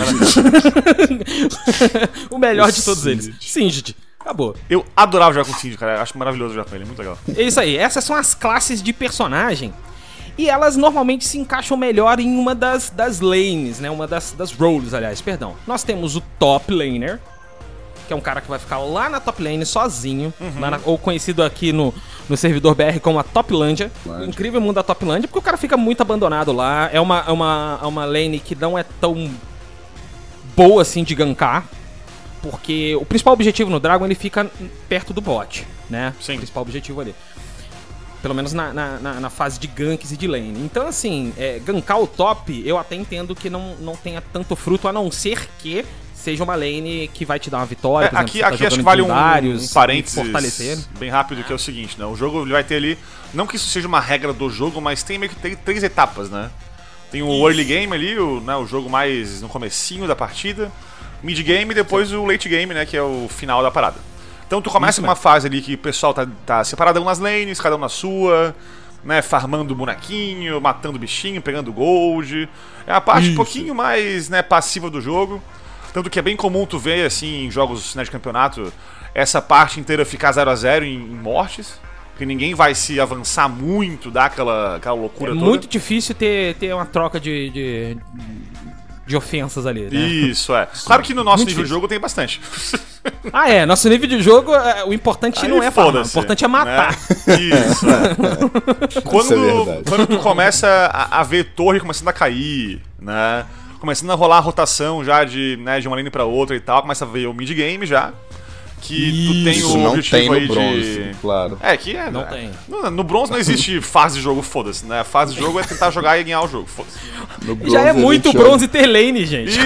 O melhor de todos eles, Singed. Acabou. Eu adorava jogar com o Singed, cara. Eu acho maravilhoso jogar com ele, muito legal. É isso aí. Essas são as classes de personagem. E elas normalmente se encaixam melhor em uma das lanes, né? Uma das roles, aliás, perdão. Nós temos o top laner, que é um cara que vai ficar lá na top lane sozinho, ou conhecido aqui no servidor BR como a Toplândia. O incrível mundo da Toplândia, porque o cara fica muito abandonado lá. É uma lane que não é tão boa assim de gankar, porque o principal objetivo no Dragon, ele fica perto do bot, né? Sim. O principal objetivo ali. Pelo menos na fase de ganks e de lane. Então, assim, gankar o top, eu até entendo que não tenha tanto fruto, a não ser que seja uma lane que vai te dar uma vitória. Por aqui exemplo, acho que vale um parênteses fortalecer, bem rápido, que é o seguinte, né? O jogo ele vai ter ali, não que isso seja uma regra do jogo, mas tem meio que 3 etapas, né? Tem o early game ali, o jogo mais no comecinho da partida, mid game e depois o late game, né? Que é o final da parada. Então tu começa com uma fase ali que o pessoal tá separadão nas lanes, cada um na sua, né, farmando bonequinho, matando bichinho, pegando gold. É a parte um pouquinho mais, né, passiva do jogo. Tanto que é bem comum tu ver, assim, em jogos, né, de campeonato, essa parte inteira ficar 0x0 em mortes. Porque ninguém vai se avançar muito, dar aquela loucura toda. É muito difícil ter uma troca de ofensas ali, né? Isso, é. Claro que no nosso nível de jogo tem bastante. Nosso nível de jogo, o importante não é farmar, o importante é matar. Né? Isso, é. Quando tu começa a ver torre começando a cair, né? Começando a rolar a rotação já de uma lane pra outra e tal, começa a ver o mid-game já. Que tu tem o objetivo aí bronze, claro. Não tem. No bronze não existe fase de jogo, foda-se, né? A fase de jogo é tentar jogar e ganhar o jogo, foda-se. Já é muito bronze ter lane, gente.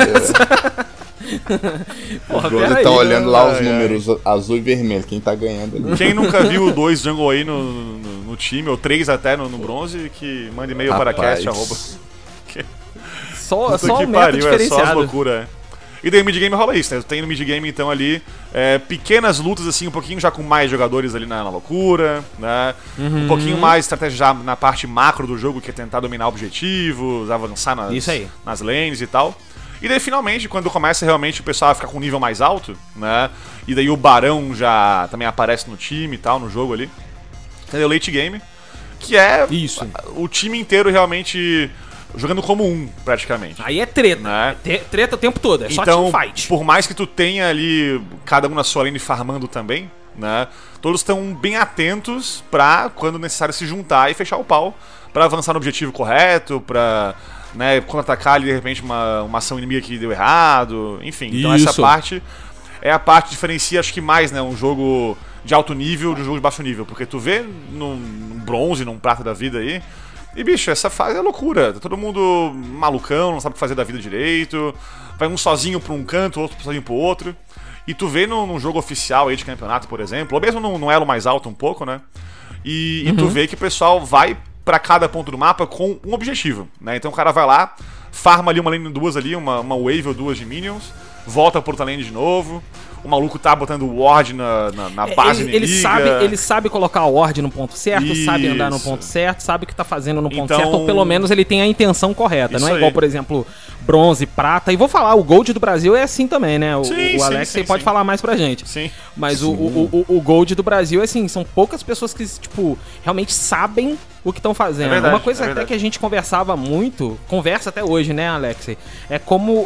Porra, o bronze tá olhando lá os números azul e vermelho, quem tá ganhando ali. Quem nunca viu 2 jungle aí no time, ou 3 até no bronze, que mande e-mail para cast, @. Só que o meta pariu, diferenciado. É só as loucuras, E daí no mid-game rola isso, né? Tem no mid-game, então, ali, pequenas lutas, assim, um pouquinho já com mais jogadores ali na loucura, né? Um pouquinho mais estratégia já na parte macro do jogo, que é tentar dominar objetivos, avançar nas lanes e tal. E daí, finalmente, quando começa realmente o pessoal a ficar com um nível mais alto, né? E daí o Barão já também aparece no time e tal, no jogo ali. Entendeu? Late game, que é isso. O time inteiro realmente jogando como um, praticamente. Aí é treta. Né? Treta o tempo todo, é só então, teamfight. Por mais que tu tenha ali cada um na sua lane farmando também, né? Todos estão bem atentos pra, quando necessário, se juntar e fechar o pau pra avançar no objetivo correto, pra... né, contra-atacar ali, de repente, uma ação inimiga que deu errado, enfim. Então essa parte é a parte que diferencia, acho que mais, né, um jogo de alto nível de um jogo de baixo nível. Porque tu vê num bronze, num prata da vida aí, e bicho, essa fase é loucura. Tá todo mundo malucão, não sabe o que fazer da vida direito, vai um sozinho pra um canto, outro sozinho pro outro. E tu vê num jogo oficial aí de campeonato, por exemplo, ou mesmo num elo mais alto um pouco, né, e tu vê que o pessoal vai pra cada ponto do mapa com um objetivo, né? Então o cara vai lá, farma ali uma lane duas ali, uma wave ou duas de minions, volta pro outra lane de novo, o maluco tá botando ward na base inimiga. Ele sabe colocar o ward no ponto certo, sabe andar no ponto certo, sabe o que tá fazendo no ponto certo, ou pelo menos ele tem a intenção correta, não é igual, por exemplo, bronze, prata, e vou falar, o Gold do Brasil é assim também, né? O Alex pode falar mais pra gente. Sim. Mas o Gold do Brasil é assim, são poucas pessoas que, tipo, realmente sabem o que estão fazendo. Verdade, uma coisa até que a gente conversava muito, conversa até hoje, né, Alex? É como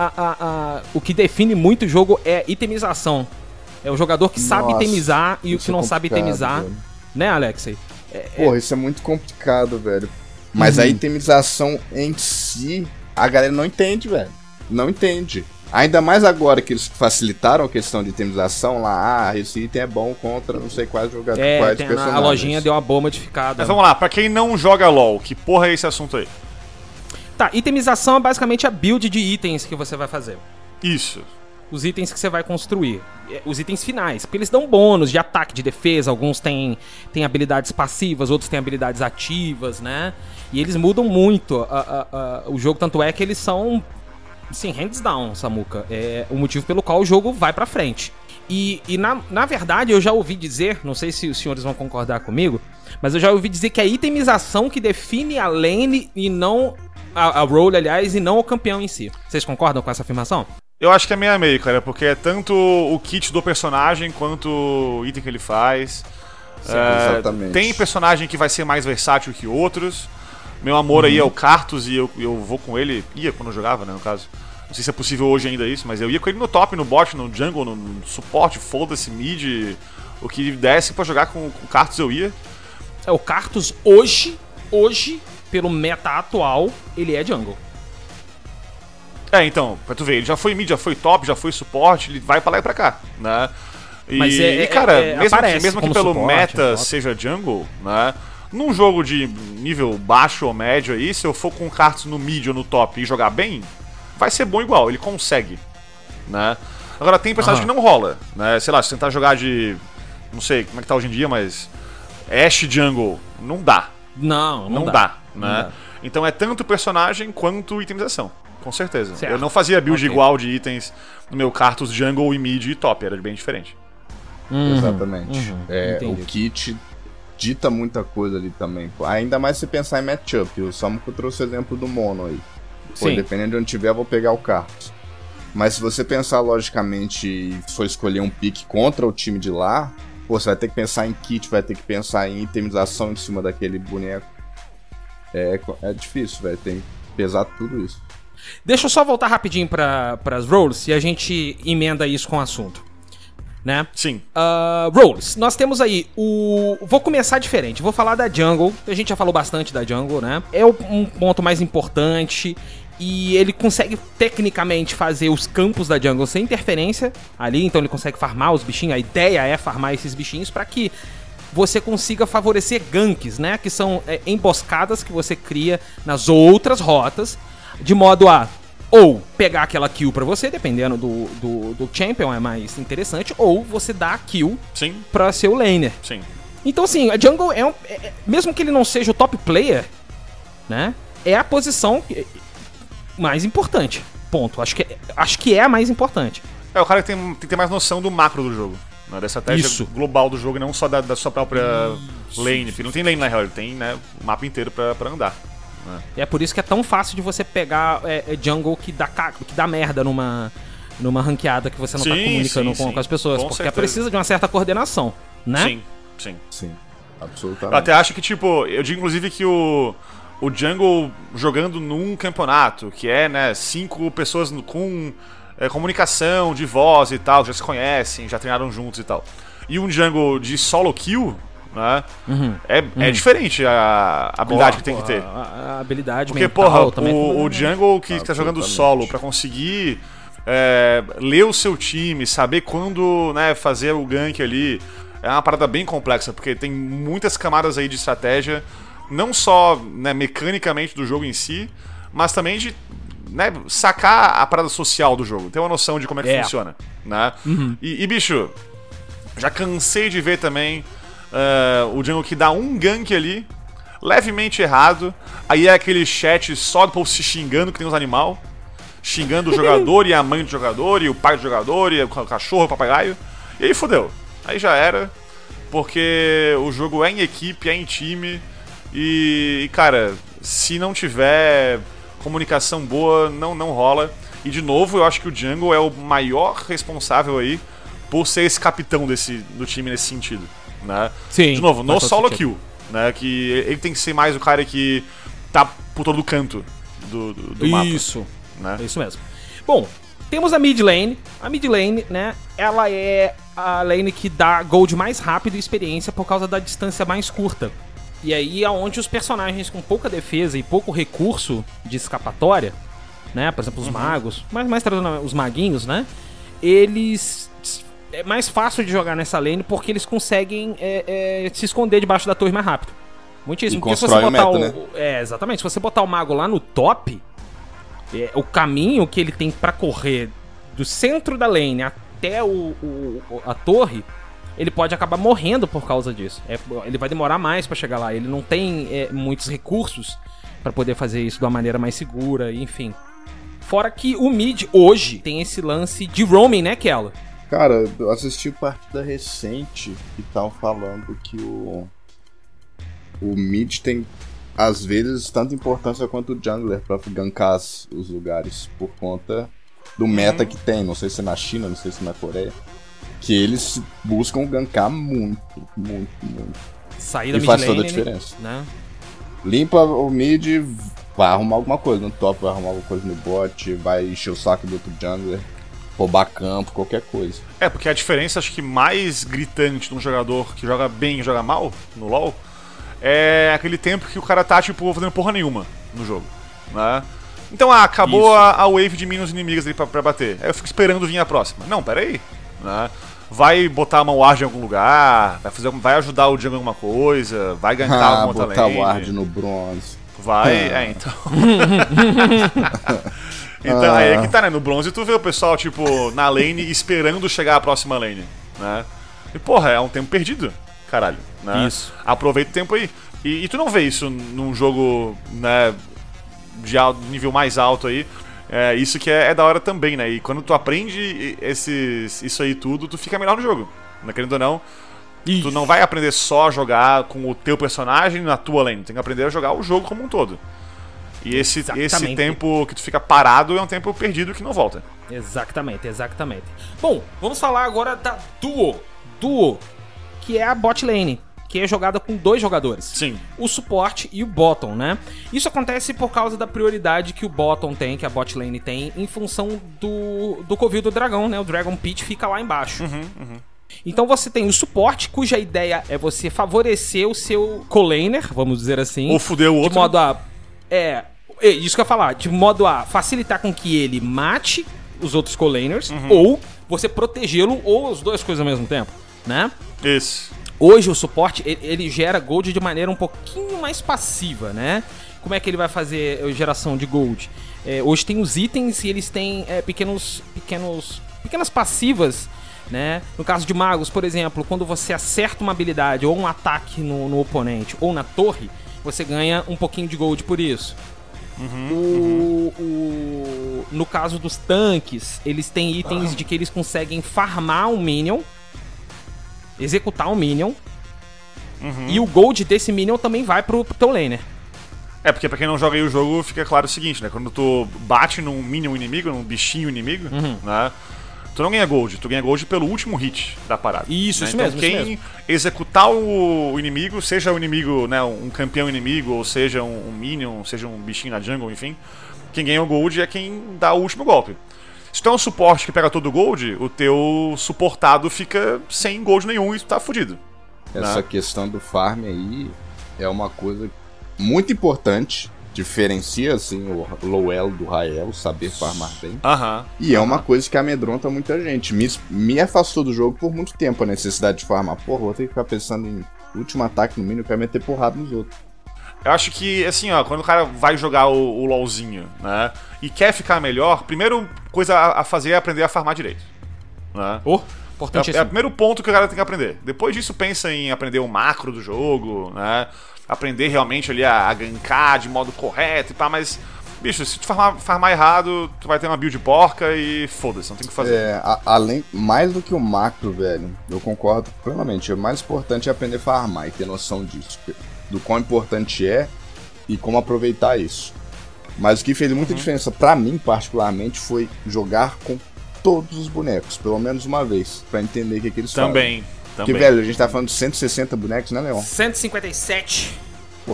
o que define muito o jogo é itemização. É o jogador que sabe itemizar e o que não sabe itemizar, velho. Né, Alex? Porra, isso é muito complicado, velho. Mas a itemização em si, a galera não entende, velho. Não entende. Ainda mais agora que eles facilitaram a questão de itemização lá, esse item é bom contra não sei quais jogadores, quais personagens. A lojinha deu uma boa modificada. Mas vamos lá, pra quem não joga LoL, que porra é esse assunto aí? Tá, itemização é basicamente a build de itens que você vai fazer. Isso. Os itens que você vai construir. Os itens finais, porque eles dão bônus de ataque, de defesa, alguns têm habilidades passivas, outros têm habilidades ativas, né? E eles mudam muito o jogo, tanto é que eles são... Sim, hands down, Samuca. É o motivo pelo qual o jogo vai pra frente. E na verdade, eu já ouvi dizer, não sei se os senhores vão concordar comigo, mas eu já ouvi dizer que é a itemização que define a lane e não... A role, aliás, e não o campeão em si. Vocês concordam com essa afirmação? Eu acho que é meio a meio, cara, porque é tanto o kit do personagem quanto o item que ele faz. Sim, exatamente. Tem personagem que vai ser mais versátil que outros. Meu amor aí é o Karthus e eu vou com ele, ia quando eu jogava, né, no caso. Não sei se é possível hoje ainda isso, mas eu ia com ele no top, no bot, no jungle, no suporte, foda-se, mid, o que desse pra jogar com o Karthus eu ia. O Karthus hoje, pelo meta atual, ele é jungle. Então, pra tu ver, ele já foi mid, já foi top, já foi suporte, ele vai pra lá e pra cá, né? Mas cara, mesmo que pelo suporte, meta seja jungle, né? Num jogo de nível baixo ou médio aí, se eu for com o Karthus no mid ou no top e jogar bem, vai ser bom igual, ele consegue, né? Agora tem personagem que não rola, né? Sei lá, se tentar jogar de... Não sei como é que tá hoje em dia, mas... Ashe jungle, não dá. Não dá, né? Não dá. Então é tanto personagem quanto itemização, com certeza. Certo. Eu não fazia build igual de itens no meu Karthus jungle e mid e top, era bem diferente. Exatamente. O kit... dita muita coisa ali também. Ainda mais se pensar em matchup. O Samuco trouxe o exemplo do Mono aí. Pô, dependendo de onde tiver, eu vou pegar o Karthus. Mas se você pensar logicamente e for escolher um pick contra o time de lá, pô, você vai ter que pensar em kit, vai ter que pensar em itemização em cima daquele boneco. É difícil, velho. Tem que pesar tudo isso. Deixa eu só voltar rapidinho para as roles e a gente emenda isso com o assunto. Né? Sim. Roles. Nós temos aí Vou começar diferente. Vou falar da jungle. A gente já falou bastante da jungle, né? É um ponto mais importante. E ele consegue tecnicamente fazer os campos da jungle sem interferência ali. Então ele consegue farmar os bichinhos. A ideia é farmar esses bichinhos para que você consiga favorecer ganks, né? Que são emboscadas que você cria nas outras rotas. De modo a... ou pegar aquela kill pra você, dependendo do champion, é mais interessante, ou você dá a kill pra ser o laner. Sim. Então, assim, a jungle mesmo que ele não seja o top player, né, é a posição mais importante. Ponto. Acho que é a mais importante. É o cara que tem que ter mais noção do macro do jogo. Né, da estratégia global do jogo e não só da sua própria lane. Porque não tem lane na real, ele tem, né, o mapa inteiro pra andar. Né. E é por isso que é tão fácil de você pegar jungle que dá merda numa ranqueada que você não tá comunicando com as pessoas. Porque certeza. Precisa de uma certa coordenação, né? Sim. Absolutamente. Eu até acho que, tipo, eu digo inclusive que o jungle jogando num campeonato, que é, né, 5 pessoas com comunicação de voz e tal, já se conhecem, já treinaram juntos e tal. E um jungle de solo kill, né? É diferente a habilidade que tem que ter. A habilidade porque, mental também. O jungle que tá jogando solo, pra conseguir ler o seu time, saber quando, né, fazer o gank ali, é uma parada bem complexa, porque tem muitas camadas aí de estratégia, não só, né, mecanicamente do jogo em si, mas também de, né, sacar a parada social do jogo, ter uma noção de como é que funciona, né? E bicho, já cansei de ver também o jungle que dá um gank ali, levemente errado, aí é aquele chat só do povo se xingando que tem uns animal, xingando o jogador e a mãe do jogador, e o pai do jogador, e o cachorro, o papagaio, e aí fodeu. Aí já era, porque o jogo é em equipe, é em time, e cara, se não tiver comunicação boa, não rola. E de novo, eu acho que o jungle é o maior responsável aí por ser esse capitão do time nesse sentido, né? Sim, de novo, no solo kill, né? Que ele tem que ser mais o cara que tá por todo o canto do mapa. Isso, né? É isso mesmo. Bom, temos a mid lane. A mid lane, né, ela é a lane que dá gold mais rápido e experiência por causa da distância mais curta. E aí é onde os personagens com pouca defesa e pouco recurso de escapatória, né, por exemplo, os magos, mais tradicionalmente os maguinhos, né, eles... É mais fácil de jogar nessa lane porque eles conseguem se esconder debaixo da torre mais rápido. Muitíssimo. Porque se você botar né? Exatamente. Se você botar o mago lá no top, o caminho que ele tem pra correr do centro da lane até a torre, ele pode acabar morrendo por causa disso. Ele vai demorar mais pra chegar lá. Ele não tem muitos recursos pra poder fazer isso de uma maneira mais segura, enfim. Fora que o mid hoje tem esse lance de roaming, né, Kella? Cara, eu assisti partida recente que estavam falando que o mid tem, às vezes, tanta importância quanto o jungler pra gankar os lugares, por conta do meta que tem. Não sei se é na China, não sei se é na Coreia. Que eles buscam gankar muito. Sair da mid lane, faz toda a diferença. Né? Limpa o mid, vai arrumar alguma coisa no top, vai arrumar alguma coisa no bot, vai encher o saco do outro jungler, roubar campo, qualquer coisa. Porque a diferença, acho que mais gritante de um jogador que joga bem e joga mal no LoL é aquele tempo que o cara tá, tipo, fazendo porra nenhuma no jogo, né? Então, acabou a wave de minions inimigas ali pra bater. Aí eu fico esperando vir a próxima. Não, pera aí, né? Vai botar uma ward em algum lugar, vai ajudar o jungle em alguma coisa, vai gankar alguma outra lane. Botar ward no bronze. Vai, então... Então, aí é que tá, né? No bronze tu vê o pessoal, tipo, na lane esperando chegar a próxima lane, né? E, porra, é um tempo perdido, caralho, né? Isso. Aproveita o tempo aí. E tu não vê isso num jogo, né, de nível mais alto aí. Isso que é da hora também, né? E quando tu aprende isso aí tudo, tu fica melhor no jogo, né? Querendo ou não, tu não vai aprender só a jogar com o teu personagem na tua lane. Tu tem que aprender a jogar o jogo como um todo. E esse tempo que tu fica parado é um tempo perdido que não volta. Exatamente. Bom, vamos falar agora da Duo, que é a bot lane, que é jogada com 2 jogadores. Sim. O suporte e o bottom, né? Isso acontece por causa da prioridade que o bottom tem, que a bot lane tem, em função do covil do dragão, né? O Dragon Pit fica lá embaixo. Então você tem o suporte, cuja ideia é você favorecer o seu co-laner, vamos dizer assim. Ou fuder o outro. De modo a... isso que eu ia falar. De modo a facilitar com que ele mate os outros co-laners, ou você protegê-lo, ou as duas coisas ao mesmo tempo, né? Isso. Hoje o suporte, ele gera gold de maneira um pouquinho mais passiva, né? Como é que ele vai fazer geração de gold? Hoje tem os itens e eles têm pequenas passivas, né? No caso de magos, por exemplo, quando você acerta uma habilidade ou um ataque no oponente ou na torre, você ganha um pouquinho de gold por isso. No caso dos tanques, eles têm itens de que eles conseguem farmar um minion, executar um minion, e o gold desse minion também vai pro teu laner. Porque pra quem não joga aí o jogo, fica claro o seguinte, né? Quando tu bate num minion inimigo, num bichinho inimigo, né? Tu não ganha gold, tu ganha gold pelo último hit da parada. Isso, né? isso então, mesmo. Quem executar o inimigo, seja o inimigo, né, um campeão inimigo, ou seja um minion, seja um bichinho na jungle, enfim, quem ganha o gold é quem dá o último golpe. Se tu é um suporte que pega todo o gold, o teu suportado fica sem gold nenhum e tu tá fudido. Essa questão do farm aí é uma coisa muito importante. Diferencia, assim, o low elo do high elo, saber farmar bem. E é uma coisa que amedronta muita gente. Me afastou do jogo por muito tempo a necessidade de farmar. Porra, vou ter que ficar pensando em último ataque no mínimo, eu quero meter porrada nos outros. Eu acho que, assim, ó, quando o cara vai jogar o LoLzinho, né, e quer ficar melhor, primeiro coisa a fazer é aprender a farmar direito. Né? Importantíssimo. É o primeiro ponto que o cara tem que aprender. Depois disso, pensa em aprender o macro do jogo, né? Aprender realmente ali a gankar de modo correto e pá, mas, bicho, se tu farmar errado, tu vai ter uma build porca e foda-se, não tem o que fazer. Além, mais do que o macro, velho, eu concordo plenamente. O mais importante é aprender a farmar e ter noção disso, do quão importante é e como aproveitar isso. Mas o que fez muita diferença pra mim, particularmente, foi jogar com todos os bonecos, pelo menos uma vez, pra entender o que eles fazem. Porque, velho, a gente tá falando de 160 bonecos, né, Leon? 157. Pô,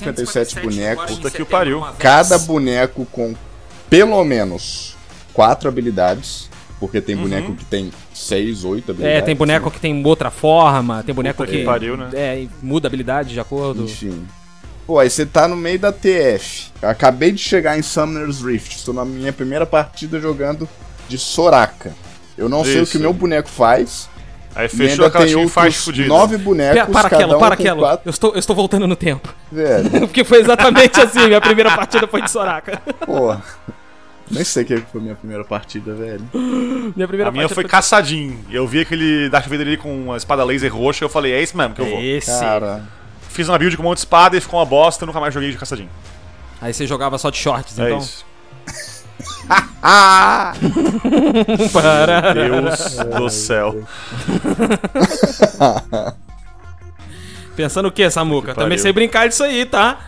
157 bonecos. Puta que o pariu. Cada boneco com pelo menos 4 habilidades. Porque tem boneco que tem 6, 8 habilidades. Tem boneco que tem outra forma, tem boneco que pariu, né? Muda a habilidade de acordo. Enfim. Pô, aí você tá no meio da TF. Eu acabei de chegar em Summoner's Rift. Estou na minha primeira partida jogando de Soraka. Eu não sei o que o meu boneco faz. Aí fechou aquela team fight fudida. 9 bonecos, para cada aquela. 4... Eu estou voltando no tempo. Velho. Porque foi exatamente assim, minha primeira partida foi de Soraka. Porra. Nem sei o que foi minha primeira partida, velho. A minha foi caçadinho. Eu vi aquele Darth Vader ali com uma espada laser roxa e eu falei, é esse mesmo que eu vou. Cara. Fiz uma build com um monte de espada e ficou uma bosta, nunca mais joguei de caçadinho. Aí você jogava só de shorts, então? Isso. Para. Deus do céu. Pensando o que, Samuca? Também sei brincar disso aí, tá?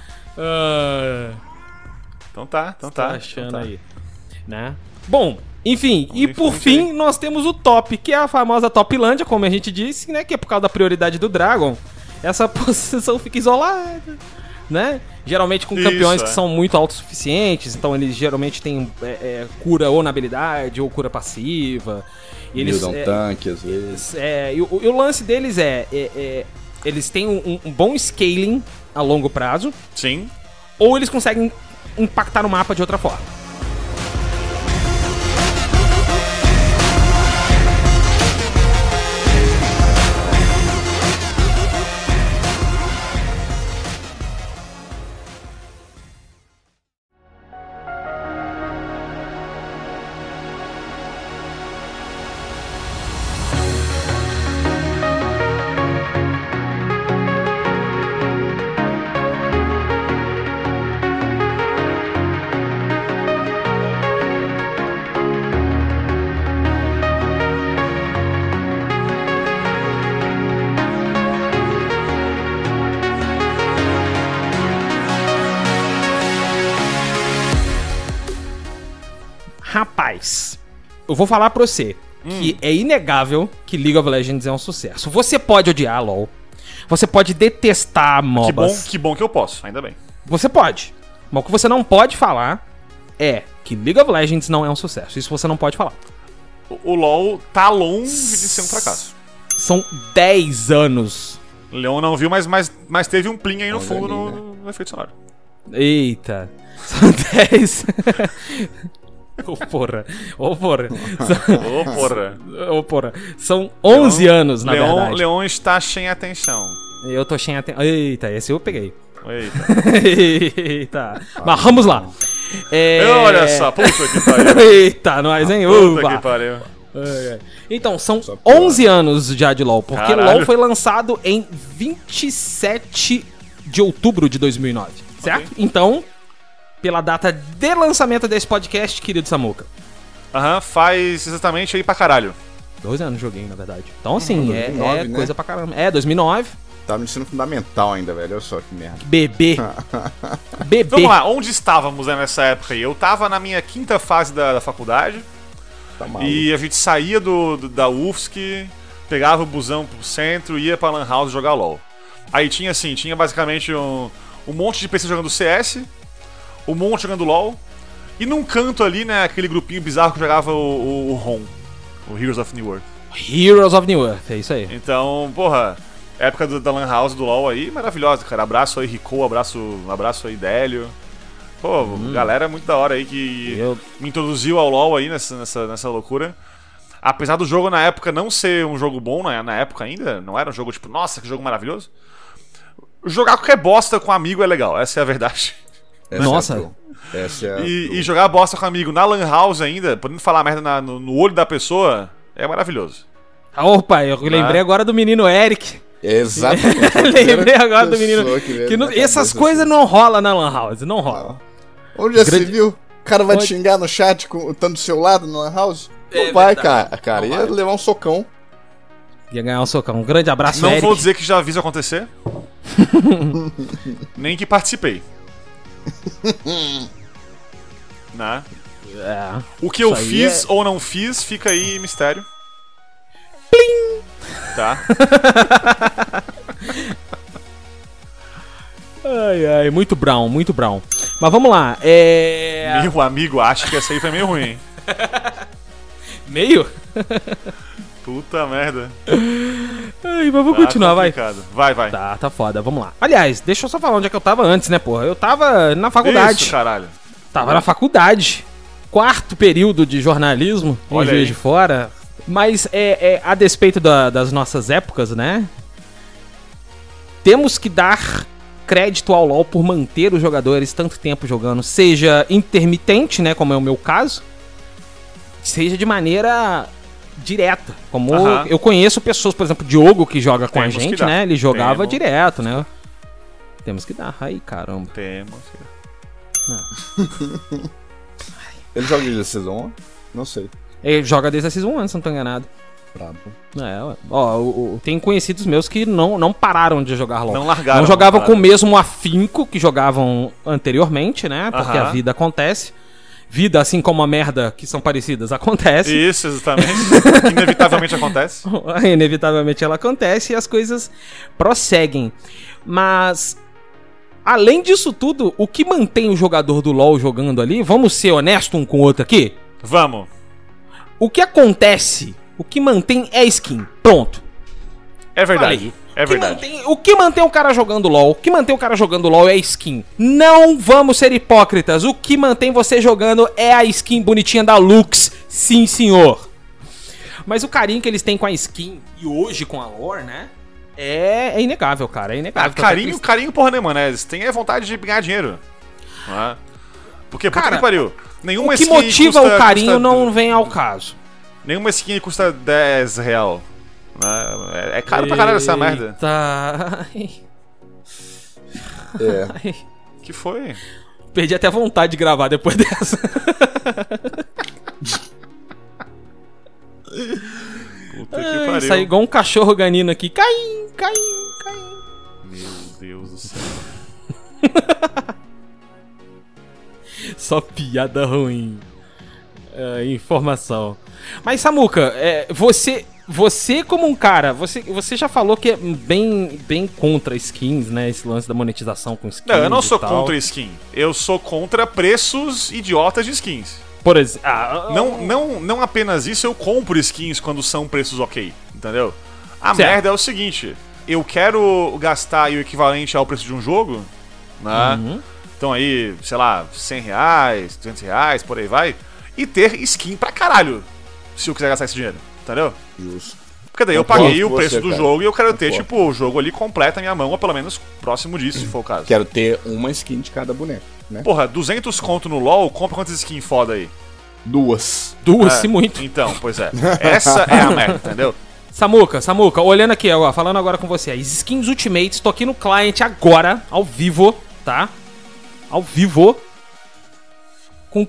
Então tá. Achando aí, né? Bom, enfim, e por fim nós temos o top, que é a famosa Toplândia, como a gente disse, né? Que é por causa da prioridade do Dragon. Essa posição fica isolada, né? Geralmente com campeões que são muito autossuficientes, então eles geralmente têm cura ou na habilidade ou cura passiva. E eles dão tanque às vezes. E o lance deles eles têm um bom scaling a longo prazo. Sim. Ou eles conseguem impactar no mapa de outra forma. Rapaz, eu vou falar pra você que é inegável que League of Legends é um sucesso. Você pode odiar LoL, você pode detestar MOBAs. Que bom que eu posso, ainda bem. Você pode, mas o que você não pode falar é que League of Legends não é um sucesso. Isso você não pode falar. O LoL tá longe de ser um fracasso. São 10 anos. Leon não viu, mas teve um plim aí no fundo no efeito sonoro. Eita, são 10... Ô porra. São 11 anos, na verdade. Leon está sem atenção. Eu tô sem atenção. Eita, esse eu peguei. Eita. Mas vamos lá. Olha só, puta que pariu. Eita, nós, hein? Puta que pariu. Então, são 11 anos já de LoL, porque LoL foi lançado em 27 de outubro de 2009, certo? Okay. Então, pela data de lançamento desse podcast, querido Samuca. Faz exatamente aí pra caralho. 2 anos joguei, na verdade. Então, assim, 2009, né? coisa pra caramba. 2009. Tava no ensino fundamental ainda, velho. Olha só que merda. Bebê. Bebê. Vamos lá, onde estávamos nessa época aí? Eu tava na minha 5ª fase da faculdade. Tá maluco. E a gente saía da UFSC, pegava o busão pro centro e ia pra Lan House jogar LOL. Aí tinha basicamente um monte de PC jogando CS, um monte jogando LOL, e num canto ali, né, aquele grupinho bizarro que jogava o ROM, o Heroes of New World. Heroes of New Earth, é isso aí. Então, porra, época da Lan House do LoL aí, maravilhosa, cara. Abraço aí, Rico, abraço aí, Délio. Pô, galera muito da hora aí que me introduziu ao LoL aí nessa loucura. Apesar do jogo na época não ser um jogo bom, na época ainda, não era um jogo tipo, nossa, que jogo maravilhoso. Jogar qualquer bosta com amigo é legal, essa é a verdade. Nossa. E jogar bosta com amigo na Lan House ainda, podendo falar merda no olho da pessoa, é maravilhoso. Opa, eu lembrei agora do menino Eric. Exatamente. Lembrei agora do menino. Essas coisas não rolam na Lan House, não rola. Onde já se viu? O cara vai te xingar no chat estando do seu lado na Lan House? Não vai, cara. Ia levar um socão. Ia ganhar um socão. Um grande abraço, Não Eric. vou dizer que já vi isso acontecer. Nem que participei. Né? O que eu fiz ou não fiz, fica aí mistério. Plim! Tá? Ai, muito brown. Mas vamos lá, Meu amigo, acho que essa aí foi meio ruim, hein? Meio? Puta merda. Ai, mas vamos continuar, vai. Vai. Tá foda, vamos lá. Aliás, deixa eu só falar onde é que eu tava antes, né, porra? Eu tava na faculdade. Isso, caralho. Tava na faculdade. 4º período de jornalismo, em Juiz de Fora. Mas, a despeito das nossas épocas, né? Temos que dar crédito ao LoL por manter os jogadores tanto tempo jogando. Seja intermitente, né, como é o meu caso. Seja de maneira direta. Como eu conheço pessoas, por exemplo, Diogo, que joga com a gente, né? Ele jogava direto, né? Temos que dar. Aí, caramba. Temos que dar. Ele joga desde a Season 1? Não sei. Ele joga desde a Season 1, se não tô enganado. Brabo. Tem conhecidos meus que não pararam de jogar LoL. Não largaram. Não jogavam com o mesmo afinco que jogavam anteriormente, né? Porque a vida acontece. Vida, assim como a merda que são parecidas, acontece. Isso, exatamente. Inevitavelmente acontece. Inevitavelmente ela acontece e as coisas prosseguem. Mas, além disso tudo, o que mantém o jogador do LoL jogando ali, vamos ser honestos um com o outro aqui? Vamos. O que acontece, o que mantém é skin. Pronto. É verdade. Falei. É verdade. O que mantém o cara jogando LoL? O que mantém o cara jogando LoL é skin. Não vamos ser hipócritas. O que mantém você jogando é a skin bonitinha da Lux. Sim, senhor. Mas o carinho que eles têm com a skin e hoje com a lore, né? É inegável, cara. É inegável. Carinho, porra, né, mano? Eles têm a vontade de ganhar dinheiro. Porque, puta que pariu. O que motiva o carinho não vem ao caso. Nenhuma skin custa R$10. É caro pra caralho essa merda. Tá. Que foi? Perdi até a vontade de gravar depois dessa. Puta que pariu. Isso aí igual um cachorro ganino aqui. Caim. Meu Deus do céu. Só piada ruim. Informação. Mas, Samuca, você como um cara, você já falou que é bem contra skins, né? Esse lance da monetização com skins. Não, eu não sou contra skin. Eu sou contra preços idiotas de skins. Por exemplo. Não apenas isso, eu compro skins quando são preços ok. Entendeu? A merda é o seguinte: eu quero gastar o equivalente ao preço de um jogo, né? Então aí, sei lá, R$100, R$200, por aí vai. E ter skin pra caralho, se eu quiser gastar esse dinheiro, entendeu? Justo. Porque daí eu paguei o preço do jogo e eu quero ter, tipo, o jogo ali completo na minha mão, ou pelo menos próximo disso, se for o caso. Quero ter uma skin de cada boneco, né? Porra, 200 conto no LoL, compra quantas skins foda aí? 2, se muito. Então, pois é. Essa é a merda, entendeu? Samuca, olhando aqui, falando agora com você. As skins Ultimates, tô aqui no client agora, ao vivo, tá? Ao vivo. Com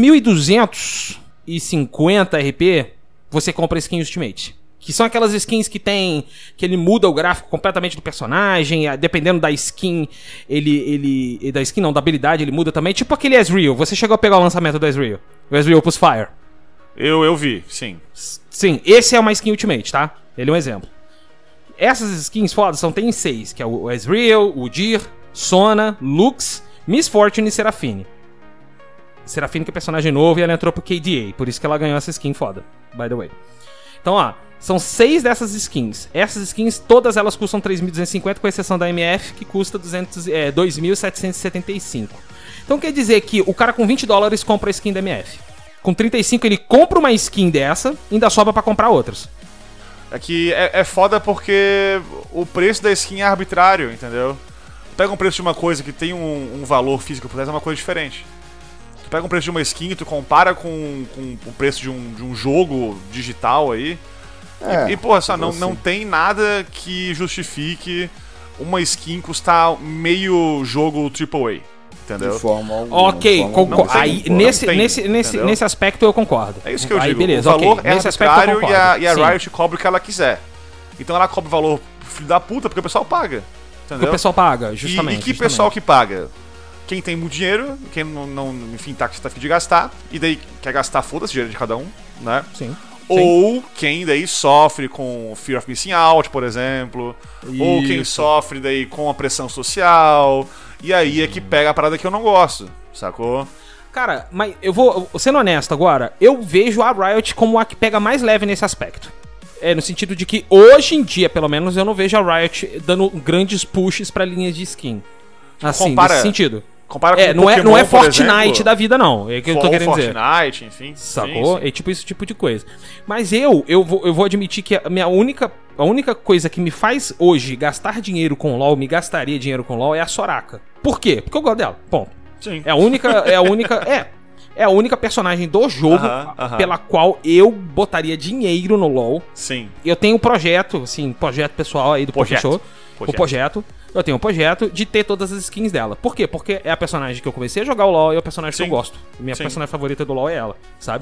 3.250 RP, você compra skin Ultimate. Que são aquelas skins que tem... Que ele muda o gráfico completamente do personagem. Dependendo da skin, da skin não, da habilidade, ele muda também. Tipo aquele Ezreal. Você chegou a pegar o lançamento do Ezreal. O Ezreal Opus Fire. Eu vi, sim. Sim, esse é uma skin Ultimate, tá? Ele é um exemplo. Essas skins fodas tem 6, que é o Ezreal, o Dir, Sona, Lux, Miss Fortune e Seraphine. Seraphine que é personagem novo e ela entrou pro KDA, por isso que ela ganhou essa skin foda, by the way. Então, ó, são 6 dessas skins. Essas skins, todas elas custam 3.250, com exceção da MF, que custa 2.775. Então quer dizer que o cara com $20 compra a skin da MF. Com 35 ele compra uma skin dessa e ainda sobra pra comprar outras. É que é foda porque o preço da skin é arbitrário, entendeu? Tu pega um preço de uma coisa que tem um valor físico por trás, é uma coisa diferente. Tu pega um preço de uma skin e tu compara com o preço de um jogo digital aí. Porra, só não tem nada que justifique uma skin custar meio jogo AAA. Entendeu? De forma alguma. Ok, aí nesse aspecto eu concordo. É isso que eu aí, digo. Beleza, o valor okay. é nesse arbitrário e a Sim. Riot cobra o que ela quiser. Então ela cobra o valor filho da puta porque o pessoal paga. Entendeu? O pessoal paga, justamente. E que pessoal que paga? Quem tem muito dinheiro, quem enfim, tá afim de gastar, e daí quer gastar, foda-se, dinheiro de cada um, né? Sim. Ou quem daí sofre com Fear of Missing Out, por exemplo. Isso. Ou quem sofre daí com a pressão social. E aí é que pega a parada que eu não gosto, sacou? Cara, mas eu vou sendo honesto agora, eu vejo a Riot como a que pega mais leve nesse aspecto. No sentido de que hoje em dia, pelo menos, eu não vejo a Riot dando grandes pushes pra linhas de skin. Assim, nesse sentido. Compara com não Pokémon, é Fortnite exemplo, da vida, não. É o que eu tô querendo dizer. Fortnite, enfim. Sacou? Sim. É tipo esse tipo de coisa. Mas eu vou admitir que a única coisa que me faz hoje gastar dinheiro com LoL, me gastaria dinheiro com LoL, é a Soraka. Por quê? Porque eu gosto dela. Ponto. Sim. É a única personagem do jogo pela qual eu botaria dinheiro no LoL. Sim. Eu tenho um projeto, assim, projeto pessoal aí do Poké Show. O projeto. Eu tenho um projeto de ter todas as skins dela. Por quê? Porque é a personagem que eu comecei a jogar o LoL e é a personagem que eu gosto. Minha personagem favorita do LoL é ela, sabe?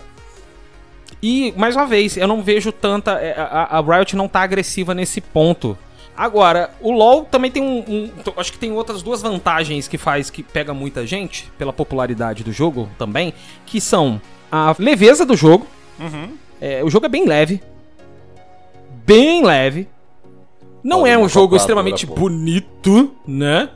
E, mais uma vez, eu não vejo tanta... A Riot não tá agressiva nesse ponto. Agora, o LoL também tem acho que tem outras duas vantagens que pega muita gente, pela popularidade do jogo também, que são a leveza do jogo. O jogo é bem leve. Bem leve. Não é um jogo extremamente bonito, né?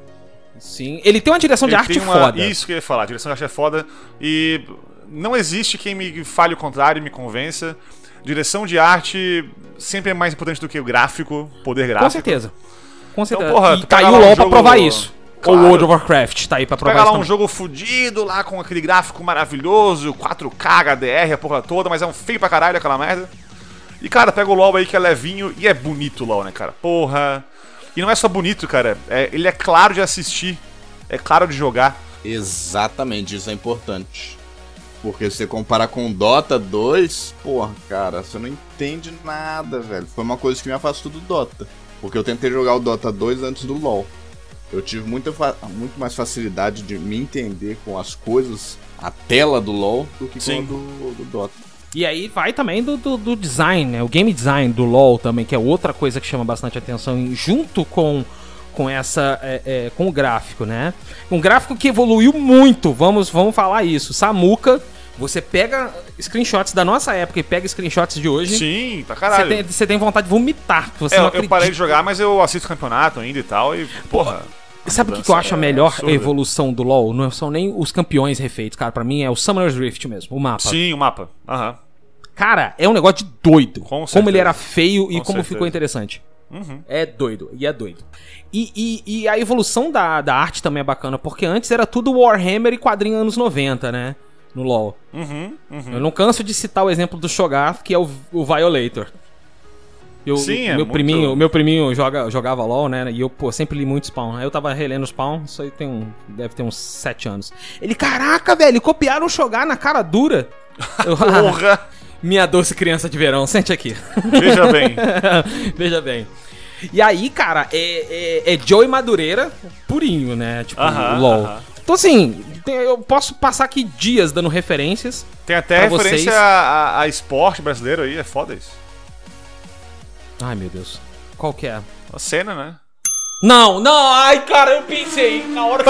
Sim. Ele tem uma direção de arte foda. Isso que eu ia falar, a direção de arte é foda. E não existe quem me fale o contrário e me convença. Direção de arte sempre é mais importante do que o gráfico, poder gráfico. Com certeza. Então, porra, e tá aí o LoL pra provar isso. Claro. O World of Warcraft tá aí pra provar isso. Pega lá também. Um jogo fudido, lá com aquele gráfico maravilhoso, 4K, HDR, a porra toda, mas é um feio pra caralho aquela merda. E, cara, pega o LoL aí que é levinho e é bonito o LoL, né, cara? Porra. E não é só bonito, cara. Ele é claro de assistir. É claro de jogar. Exatamente, isso é importante. Porque se você comparar com Dota 2, porra, cara, você não entende nada, velho. Foi uma coisa que me afastou do Dota. Porque eu tentei jogar o Dota 2 antes do LoL. Eu tive muito mais facilidade de me entender com as coisas, a tela do LoL, do que com a do Dota. E aí vai também do design, né? O game design do LoL também, que é outra coisa que chama bastante atenção, junto com essa com o gráfico, né? Um gráfico que evoluiu muito, vamos falar isso. Samuka, você pega screenshots da nossa época e pega screenshots de hoje. Sim, pra caralho. Você tem vontade de vomitar. Você não acredita. Eu parei de jogar, mas eu assisto campeonato ainda e tal, e porra... Sabe o que eu acho a melhor evolução do LoL? Não são nem os campeões refeitos, cara. Pra mim é o Summoner's Rift mesmo, o mapa. Sim, o mapa. Cara, é um negócio de doido. Como ele era feio e como certeza. ficou interessante. É doido, e é doido. E a evolução da arte também é bacana, porque antes era tudo Warhammer e quadrinho anos 90, né? No LoL. Eu não canso de citar o exemplo do Shogath, que é o Violator. Sim, meu priminho jogava LoL, né? E eu, sempre li muito Spawn. Aí eu tava relendo Spawn, isso aí deve ter uns 7 anos. Ele, caraca, velho, copiaram o Shogar na cara dura. Porra! Minha doce criança de verão, sente aqui. Veja bem. Veja bem. E aí, cara, é Joey Madureira purinho, né? Tipo, o LoL. Então, assim, eu posso passar aqui dias dando referências. Tem até referência a esporte brasileiro aí, é foda isso. Ai, meu Deus. Qual que é? A cena, né? Não, ai, cara, eu pensei na hora que...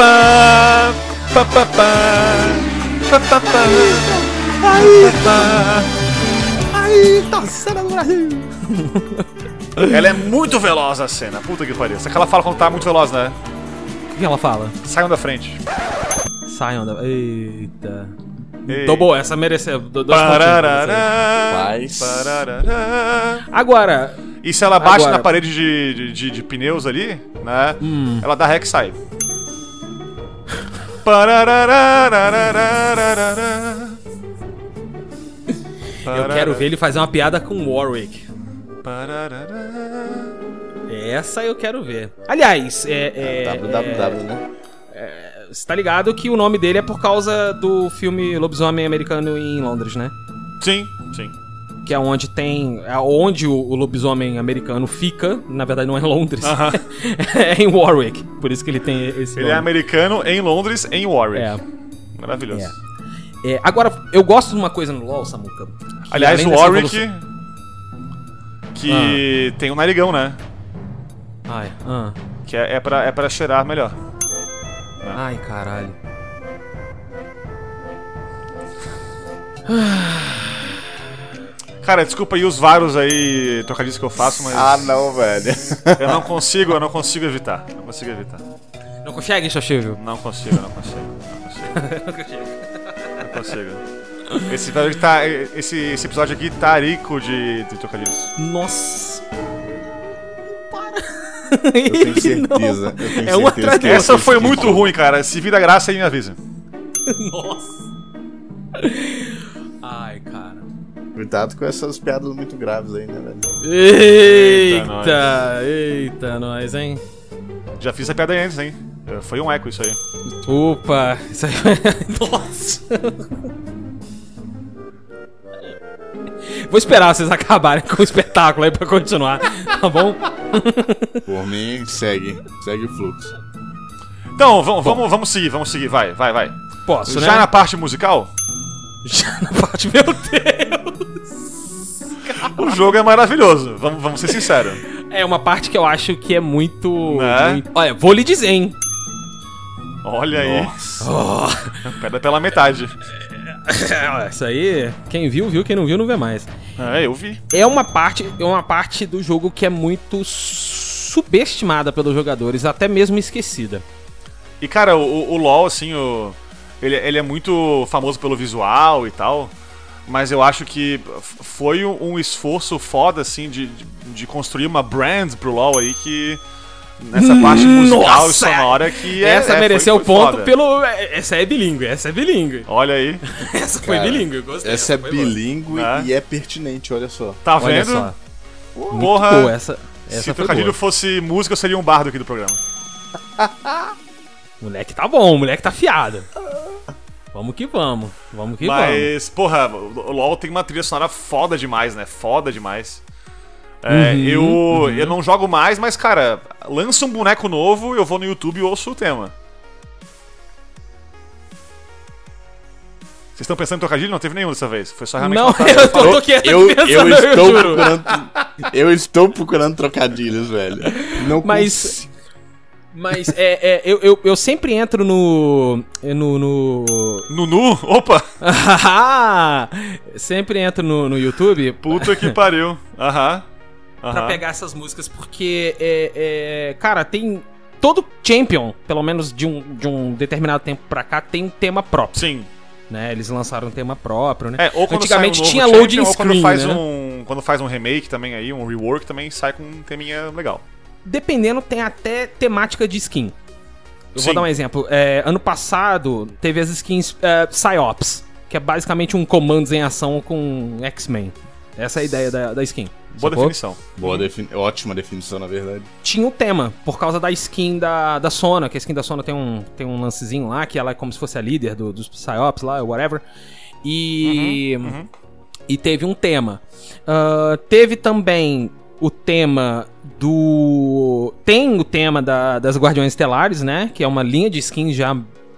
Aí, tá cena do Brasil. Ela é muito veloz, a cena, puta que pariu. Só que ela fala quando tá muito veloz, né? O que ela fala? Saiam da frente. Saiam da... Eita. Ei. Tô boa, essa mereceu. Mas... Agora... E se ela bate na parede de pneus ali, né? Ela dá ré e sai. Eu quero ver ele fazer uma piada com Warwick. Essa eu quero ver. Aliás, www, né? Você tá ligado que o nome dele é por causa do filme Lobisomem Americano em Londres, né? Sim, sim. Que é onde tem... Onde o lobisomem americano fica. Na verdade não é em Londres. É em Warwick. Por isso que ele tem esse nome. Ele é americano em Londres, em Warwick. Maravilhoso. Agora, eu gosto de uma coisa no LoL, Samuca. Aliás, o Warwick... Que tem um narigão, né? Que é pra cheirar melhor. Ai, caralho. Cara, desculpa aí os vários aí trocadilhos que eu faço, mas... Ah, não, velho. Eu não consigo evitar. Não consegue, Xoxívio? Não consigo. Esse episódio aqui tá rico de trocadilhos. Nossa. Eu tenho certeza. É uma tragédia. Essa foi muito ruim, cara. Se vir da graça aí, me avisa. Nossa. Ai, cara. Cuidado com essas piadas muito graves aí, né, velho? Eita, nós, hein? Já fiz a piada aí antes, hein? Foi um eco isso aí. Opa, isso aí... Nossa. Vou esperar vocês acabarem com o espetáculo aí pra continuar, tá bom? Por mim, segue o fluxo. Então, vamos seguir, vai. Posso, Já né? na parte musical? Já na parte... Meu Deus! O jogo é maravilhoso, vamos ser sinceros. É uma parte que eu acho que é muito... Né? Olha, vou lhe dizer, hein? Olha aí. Nossa. Pedra pela metade. Isso aí, quem viu, quem não viu, não vê mais. Eu vi. É uma parte do jogo que é muito subestimada pelos jogadores, até mesmo esquecida. E cara, o LoL, assim, ele é muito famoso pelo visual e tal, mas eu acho que foi um esforço foda, assim, de construir uma brand pro LoL aí que... Nessa parte musical e sonora que essa mereceu foi ponto foda. pelo... Essa é bilíngue. Olha aí. Essa foi bilíngue, eu gostei. Essa é bilíngue e é pertinente, olha só. Tá Olha vendo? só. Porra, boa, essa se o foi trocadilho boa. fosse música, eu seria um bardo aqui do programa. Moleque tá bom, moleque tá fiado. Vamos que vamos. Mas, porra, o LoL tem uma trilha sonora foda demais, né? Foda demais. Eu não jogo mais, mas, cara, lança um boneco novo, eu vou no YouTube e ouço o tema. Vocês estão pensando em trocadilho? Não teve nenhum dessa vez. Foi só realmente Não, uma eu tô quieto aqui pensando, eu estou procurando trocadilhos, velho. Não Mas eu sempre entro no... Nunu? Opa! Sempre entro no YouTube. Puta que pariu. Pra pegar essas músicas, porque, cara, tem... Todo Champion, pelo menos de um determinado tempo pra cá, tem um tema próprio. Sim. Né? Eles lançaram um tema próprio, né? Ou quando antigamente sai um tinha novo loading Champion, screen, quando faz um remake também aí, um rework também, sai com um teminha legal. Dependendo, tem até temática de skin. Eu Sim. vou dar um exemplo. Ano passado, teve as skins Psyops, que é basicamente um comandos em ação com X-Men. Essa é a ideia da skin. Boa sacou? definição. Ótima definição, na verdade. Tinha um tema, por causa da skin da Sona, que a skin da Sona tem um lancezinho lá, que ela é como se fosse a líder dos Psyops lá, whatever. E teve um tema. Teve também o tema do... Tem o tema das Guardiões Estelares, né? Que é uma linha de skins já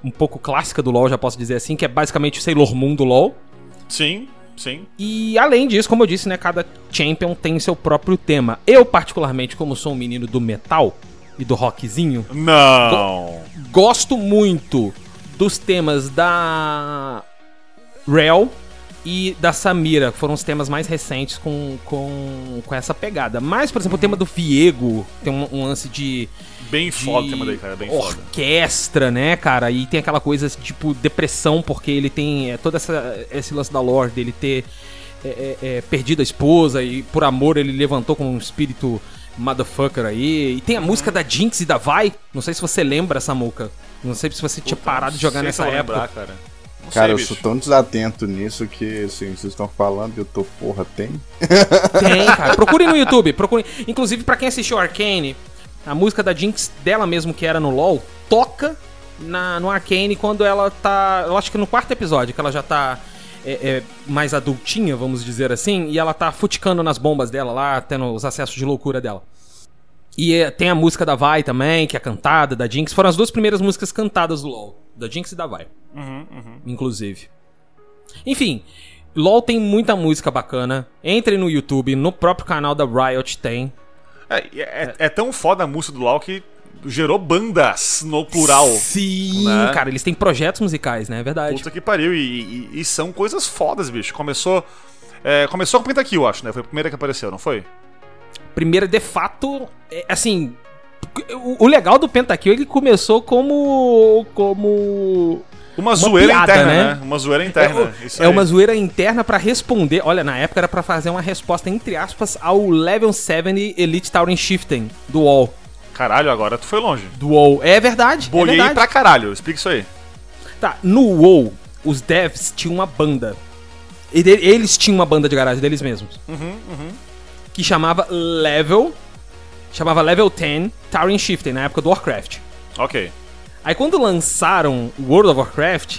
um pouco clássica do LoL, já posso dizer assim, que é basicamente o Sailor Moon do LoL. Sim, sim. E além disso, como eu disse, né, cada champion tem seu próprio tema. Eu, particularmente, como sou um menino do metal e do rockzinho... Não! Gosto muito dos temas da Rel e da Samira, que foram os temas mais recentes com essa pegada. Mas, por exemplo, o tema do Viego tem um lance de... Bem foda o tema daí, cara, bem foda. Orquestra, né, cara? E tem aquela coisa tipo depressão, porque ele tem todo esse lance da lore dele ter perdido a esposa e por amor ele levantou como um espírito motherfucker aí. E tem a música da Jinx e da Vi. Não sei se você lembra, Samuca. Não sei se você tinha parado de jogar nessa época. Lembrar, cara. Cara, eu sou tão desatento nisso que, assim, vocês estão falando e eu tô, porra, tem? Tem, cara. Procure no YouTube. Inclusive, pra quem assistiu Arcane, a música da Jinx, dela mesmo, que era no LoL, toca no Arcane quando ela tá... Eu acho que no 4º episódio, que ela já tá mais adultinha, vamos dizer assim, e ela tá futicando nas bombas dela lá, tendo os acessos de loucura dela. E tem a música da Vi também, que é cantada, da Jinx. Foram as 2 primeiras músicas cantadas do LoL, da Jinx e da Vi. Inclusive. Enfim, LoL tem muita música bacana. Entre no YouTube, no próprio canal da Riot tem. É tão foda a música do LoL que gerou bandas no plural. Sim, né? Cara, eles têm projetos musicais, né? É verdade. Puta que pariu. E são coisas fodas, bicho. Começou com o Pentakill, acho, né? Foi a primeira que apareceu, não foi? Primeira, de fato, assim... O legal do Pentakill, ele começou como uma zoeira piada, interna, né? Uma zoeira interna. Uma zoeira interna pra responder. Olha, na época era pra fazer uma resposta, entre aspas, ao Level 70 Elite Tauren Chieftain do WoW. Caralho, agora tu foi longe. Do WoW. É verdade. Boiei pra caralho. Explica isso aí. Tá, no WoW, os devs tinham uma banda. Eles tinham uma banda de garagem deles mesmos. Que chamava Level 10 Tauren Chieftain, na época do Warcraft. Ok. Aí quando lançaram o World of Warcraft,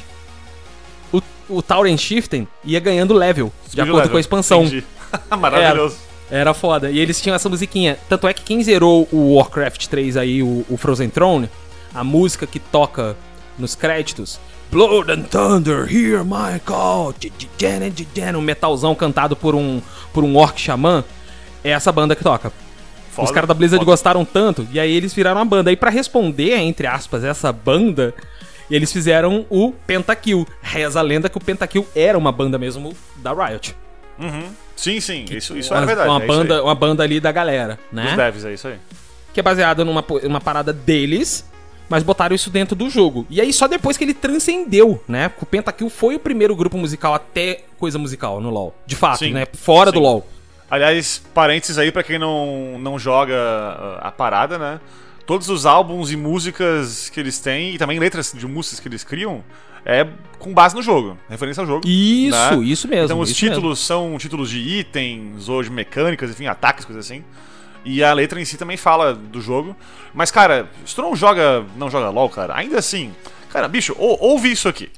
o Tauren Chieftain ia ganhando level, de acordo com a expansão. Entendi. Maravilhoso. Era foda. E eles tinham essa musiquinha. Tanto é que quem zerou o Warcraft 3 aí, o Frozen Throne, a música que toca nos créditos, Blood and Thunder, hear my call, um metalzão cantado por um orc xamã, é essa banda que toca. Foda, os caras da Blizzard gostaram tanto, e aí eles viraram uma banda. E pra responder, entre aspas, essa banda, eles fizeram o Pentakill. Reza a lenda que o Pentakill era uma banda mesmo da Riot. Sim, isso é verdade. Uma banda ali da galera, né? Dos devs, é isso aí. Que é baseada numa parada deles, mas botaram isso dentro do jogo. E aí só depois que ele transcendeu, né? O Pentakill foi o primeiro grupo musical até coisa musical no LoL. De fato, sim, né? Fora do LoL. Aliás, parênteses aí pra quem não joga a parada, né? Todos os álbuns e músicas que eles têm, e também letras de músicas que eles criam, é com base no jogo, referência ao jogo. Isso, né? Isso mesmo. Então os títulos mesmo. São títulos de itens, ou de mecânicas, enfim, ataques, coisas assim. E a letra em si também fala do jogo. Mas, cara, se tu não joga LoL, cara, ainda assim, cara, bicho, ouve isso aqui.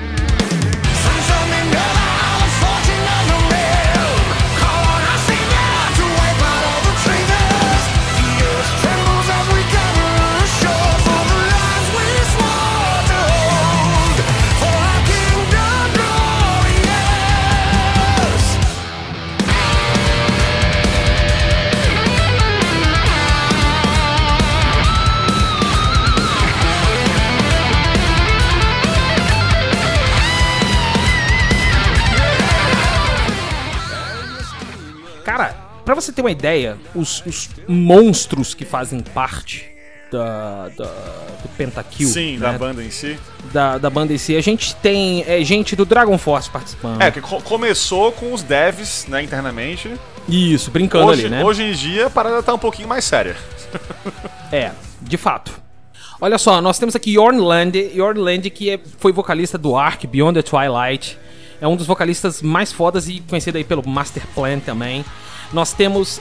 Cara, pra você ter uma ideia, os monstros que fazem parte do Pentakill... Sim, né? da banda em si. Da banda em si. A gente tem gente do Dragon Force participando. Que começou com os devs, né, internamente. Isso, brincando ali, né? Hoje em dia a parada tá um pouquinho mais séria. De fato. Olha só, nós temos aqui Yornland que foi vocalista do Ark, Beyond the Twilight. É um dos vocalistas mais fodas e conhecido aí pelo Master Plan também. Nós temos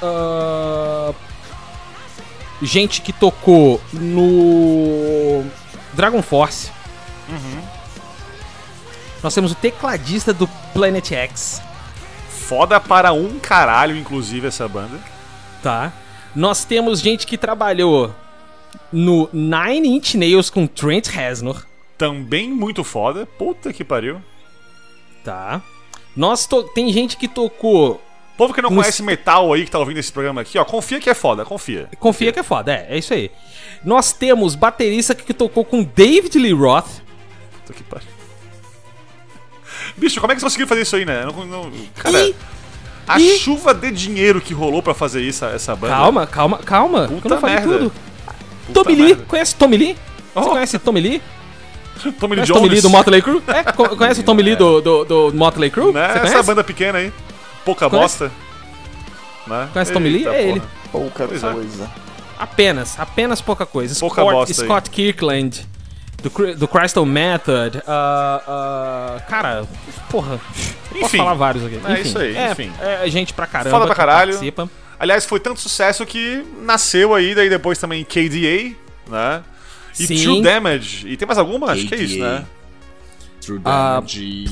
gente que tocou no Dragon Force. Nós temos o tecladista do Planet X. Foda para um caralho, inclusive, essa banda. Tá. Nós temos gente que trabalhou no Nine Inch Nails com Trent Reznor. também muito foda. Puta que pariu. Tá. Tem gente que tocou... Povo que não conhece metal aí, que tá ouvindo esse programa aqui, ó, confia que é foda, confia. Confia que é foda, é isso aí. Nós temos baterista que tocou com David Lee Roth. Puta que pariu. Bicho, como é que você conseguiu fazer isso aí, né? Cara, a chuva de dinheiro que rolou pra fazer isso, essa banda... Calma. Puta eu não falei merda. tudo. Tommy Lee, conhece Tommy Lee? Você conhece Tommy Lee? Tommy Lee Conhece Jones. Tommy Lee do Motley Crue? Conhece o Tommy Lee do Motley Crue? Né? Você Essa conhece? banda pequena aí. Pouca Conhece? bosta. Né? Conhece Tommy Lee? É ele. Pouca Pois é. coisa. Apenas pouca coisa. Pouca bosta aí. Scott Kirkland, do Crystal Method. Cara, porra. Posso Enfim. falar vários aqui. É isso aí, enfim. É gente pra caramba. Foda pra que caralho. participa. Aliás, foi tanto sucesso que nasceu aí, daí depois também KDA, né? E Sim. True Damage. E tem mais alguma? Acho que é isso, né? True Damage.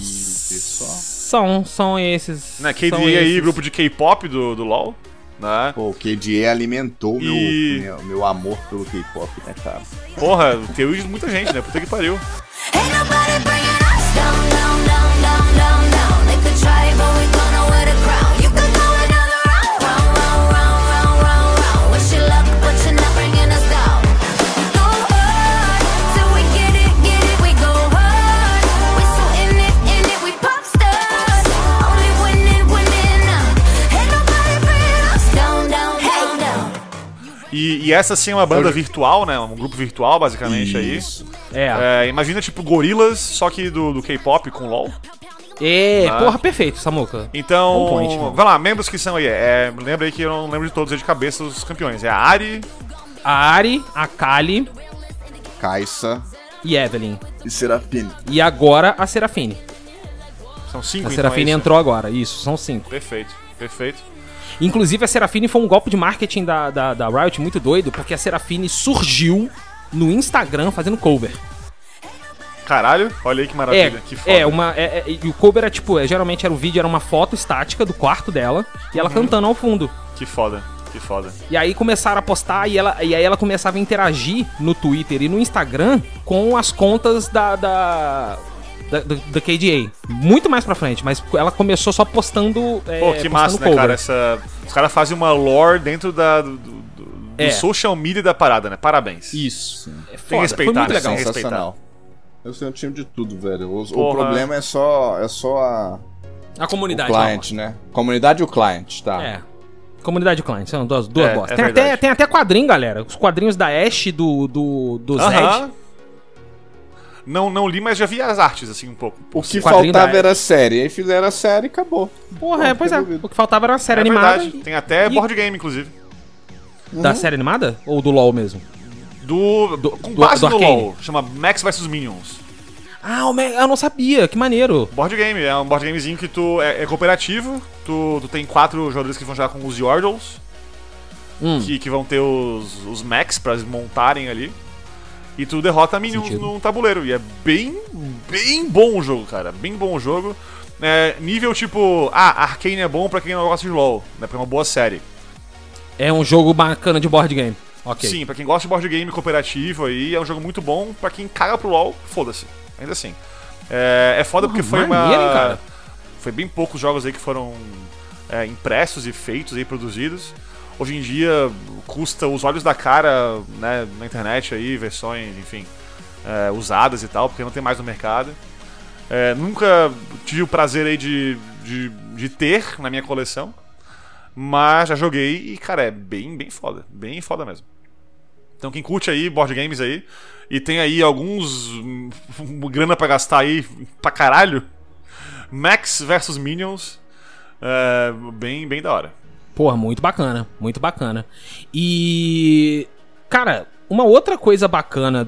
Só. São esses. Né? KDA são aí, esses. grupo de K-pop do LoL. Né? Pô, o KDA alimentou E- meu amor pelo K-pop, né, cara? Porra, teu e de muita gente, né? Puta que pariu. Ain't nobody bringing us down, down, down, down, down, down. They could try, but we gonna wear the crown. You could go another round, round, round, round, round, round, round. Wish you luck, but you're not bringing us down. Go hard, till we get it, we go hard. We so in it, we pop stars. Only winning, ain't nobody bringing us down, down, down, down. E essa sim é uma banda virtual, né? Um grupo virtual, basicamente, Isso. aí. Imagina tipo Gorillaz, só que do K-pop com LoL. Porra, perfeito, Samuca. Então, On point, mano. vai lá, membros que são aí. Lembra aí que eu não lembro de todos aí de cabeça os campeões. É a Ari, A Ari, a Kali Kaisa e Evelyn. e Serafine. E agora a Serafine. são 5 A então, Serafine é isso? entrou agora, isso, são 5. Perfeito, perfeito. Inclusive a Serafine foi um golpe de marketing da Riot muito doido, porque a Serafine surgiu no Instagram fazendo cover. Caralho, olha aí que maravilha, que foda. E o cover era tipo, geralmente o vídeo era uma foto estática do quarto dela e ela cantando ao fundo. Que foda, que foda. E aí começaram a postar e aí ela começava a interagir no Twitter e no Instagram com as contas da KDA. Muito mais pra frente, mas ela começou só postando. Pô, que massa, né, cara? Os caras fazem uma lore dentro do social media da parada, né? Parabéns. Isso. Tem que Foi respeitar, muito né? legal. Tem que respeitar. Sensacional. Eu sei um time de tudo, velho. O Porra. problema é só A o comunidade. cliente, né? Comunidade e o cliente, tá? É. Comunidade e cliente, são duas bostas. verdade. Tem até quadrinho, galera. Os quadrinhos da Ashe do Zed. Aham. Não li, mas já vi as artes, assim, um pouco. O que quadrinho faltava da- era série. Aí fizeram a série e acabou. Porra, pois é. resolvido. O que faltava era uma série É animada. verdade, tem até e- board game, inclusive. Da série animada? Ou do LoL mesmo? Com base do no Arcane. LoL, chama Max vs Minions. Ah, eu não sabia, que maneiro. Board game, é um board gamezinho que tu é cooperativo, tu tem 4 jogadores que vão jogar com os Yordles, que vão ter os Max pra eles montarem ali, e tu derrota Minions Sentido. num tabuleiro, e é bem bom o jogo, cara, bem bom o jogo. Nível tipo, Arcane é bom pra quem não gosta de LoL, né, pra uma boa série. É um jogo bacana de board game. Ok. Sim, pra quem gosta de board game cooperativo aí, é um jogo muito bom, pra quem caga pro LoL, foda-se, ainda assim. É foda porque foi maneiro, hein, cara? Foi bem poucos jogos aí que foram impressos e feitos aí, produzidos. Hoje em dia, custa os olhos da cara, né, na internet aí, versões, enfim, usadas e tal, porque não tem mais no mercado. Nunca tive o prazer aí de ter na minha coleção, mas já joguei e, cara, é bem foda mesmo. Então quem curte aí board games aí e tem aí alguns grana pra gastar aí pra caralho, Max vs Minions, bem da hora. Porra, muito bacana, muito bacana. E, cara, uma outra coisa bacana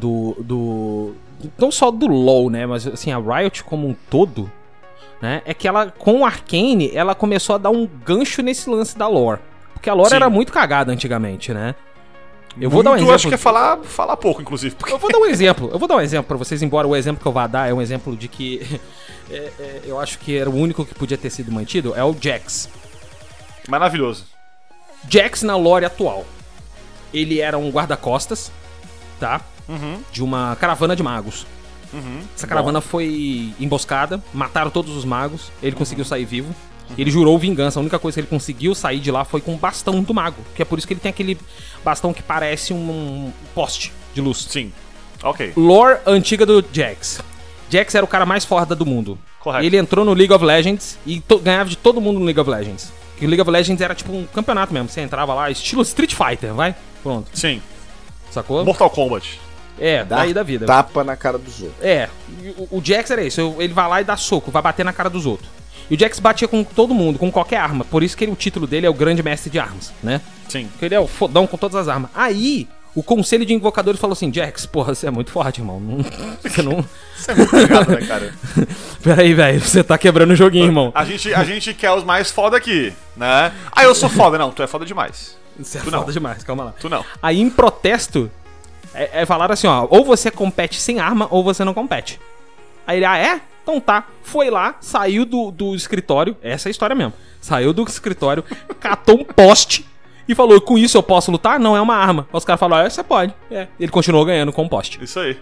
não só do LoL, né, mas assim, a Riot como um todo, né, é que ela, com o Arcane, ela começou a dar um gancho nesse lance da lore. Porque a lore Sim. era muito cagada antigamente, né? Eu vou dar um Tu exemplo. acho que é falar pouco, inclusive. Porque... Eu vou dar um exemplo pra vocês, embora o exemplo que eu vá dar é um exemplo de que eu acho que era o único que podia ter sido mantido, é o Jax. Maravilhoso. Jax na lore atual. Ele era um guarda-costas, tá? De uma caravana de magos. Essa caravana foi emboscada, mataram todos os magos, ele conseguiu sair vivo. Ele jurou vingança, a única coisa que ele conseguiu sair de lá foi com o bastão do mago. Que é por isso que ele tem aquele bastão que parece um poste de luz. Sim. Ok. Lore antiga do Jax. Jax era o cara mais foda do mundo. Correto. Ele entrou no League of Legends e ganhava de todo mundo no League of Legends. Que o League of Legends era tipo um campeonato mesmo. Você entrava lá, estilo Street Fighter, vai? Pronto. Sim. Sacou? Mortal Kombat. Daí da vida. Tapa na cara dos outros. O Jax era isso. Ele vai lá e dá soco, vai bater na cara dos outros. E o Jax batia com todo mundo, com qualquer arma. Por isso que o título dele é o Grande Mestre de Armas, né? Sim. Porque ele é o fodão com todas as armas. Aí, o Conselho de Invocadores falou assim: Jax, porra, você é muito forte, irmão. Você não... Isso é muito legal, né, cara? Peraí, velho, você tá quebrando o joguinho, irmão. A gente quer os mais foda aqui, né? Ah, eu sou foda. Não, tu é foda demais. Você é Tu foda não. demais, calma lá. Tu não. Aí, em protesto, falaram assim, ó: ou você compete sem arma, ou você não compete. Aí ele, então tá. Foi lá, saiu do escritório, essa é a história mesmo. Saiu do escritório, catou um poste e falou: com isso eu posso lutar? Não é uma arma. Aí os caras falaram: você pode. Ele continuou ganhando com o poste. Isso aí.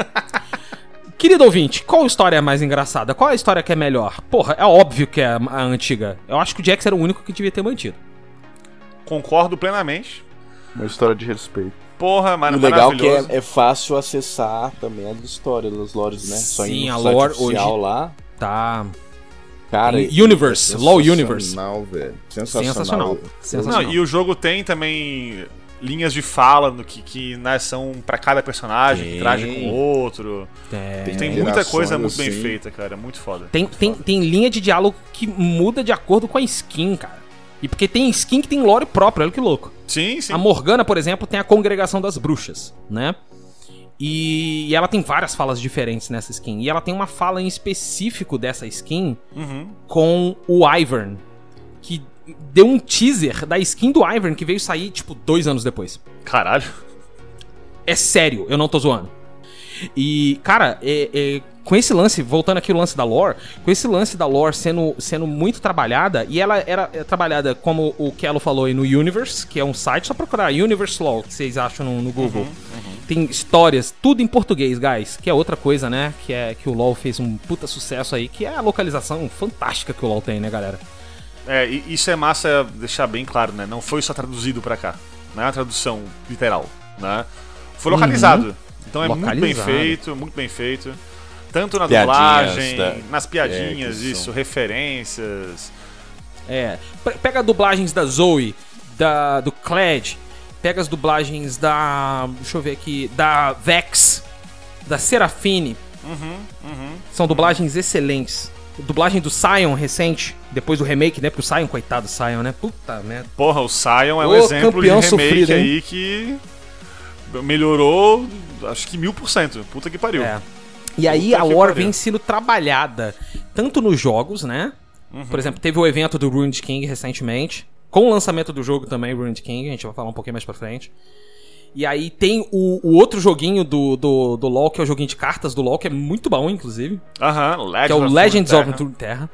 Querido ouvinte, qual história é mais engraçada? Qual a história que é melhor? Porra, é óbvio que é a antiga. Eu acho que o Jax era o único que devia ter mantido. Concordo plenamente. Uma história de respeito. Porra, E o legal maravilhoso. que é fácil acessar também a história das lores, né? Só Sim, ir a no site lore oficial hoje- lá. Tá. Cara, Universe, LoL Universe. Sensacional, velho. Sensacional. Não, Sensacional. e o jogo tem também linhas de fala no que né, são pra cada personagem, que interage com o outro. Tem muita interações, coisa muito bem assim. feita, cara. Muito foda. Tem linha de diálogo que muda de acordo com a skin, cara. E porque tem skin que tem lore próprio, olha que louco. Sim, sim. A Morgana, por exemplo, tem a Congregação das Bruxas, né? E ela tem várias falas diferentes nessa skin. E ela tem uma fala em específico dessa skin com o Ivern, que deu um teaser da skin do Ivern que veio sair, tipo, 2 anos depois. Caralho. É sério, eu não tô zoando. E, cara, com esse lance, voltando aqui o lance da lore, com esse lance da lore sendo muito trabalhada, e ela era trabalhada, como o Kello falou aí, no Universe, que é um site, só procurar Universe LoL, que vocês acham no Google. Tem histórias, tudo em português, guys, que é outra coisa, né, que o LoL fez um puta sucesso aí, que é a localização fantástica que o LoL tem, né, galera? E isso é massa deixar bem claro, né? Não foi só traduzido pra cá. Não é uma tradução literal, né? Foi localizado. Então é muito bem feito. Tanto na Piadinhas, dublagem, nas piadinhas, que isso, são- referências. Pega dublagens da Zoe, do Kled, pega as dublagens deixa eu ver aqui, da Vex, da Serafine. São dublagens excelentes. Dublagem do Sion recente, depois do remake, né? Porque o Sion, coitado do Sion, né? Puta merda. Porra, o Sion é um Ô, exemplo de campeão remake sofrido, hein? aí que melhorou, acho que 1000%. Puta que pariu. E aí Puta a que lore pariu. vem sendo trabalhada tanto nos jogos, né? Por exemplo, teve o evento do Ruined King recentemente, com o lançamento do jogo também, Ruined King, a gente vai falar um pouquinho mais pra frente. E aí tem o outro joguinho do LoL, que é o joguinho de cartas do LoL, que é muito bom, inclusive. Que é o Legends of Runeterra.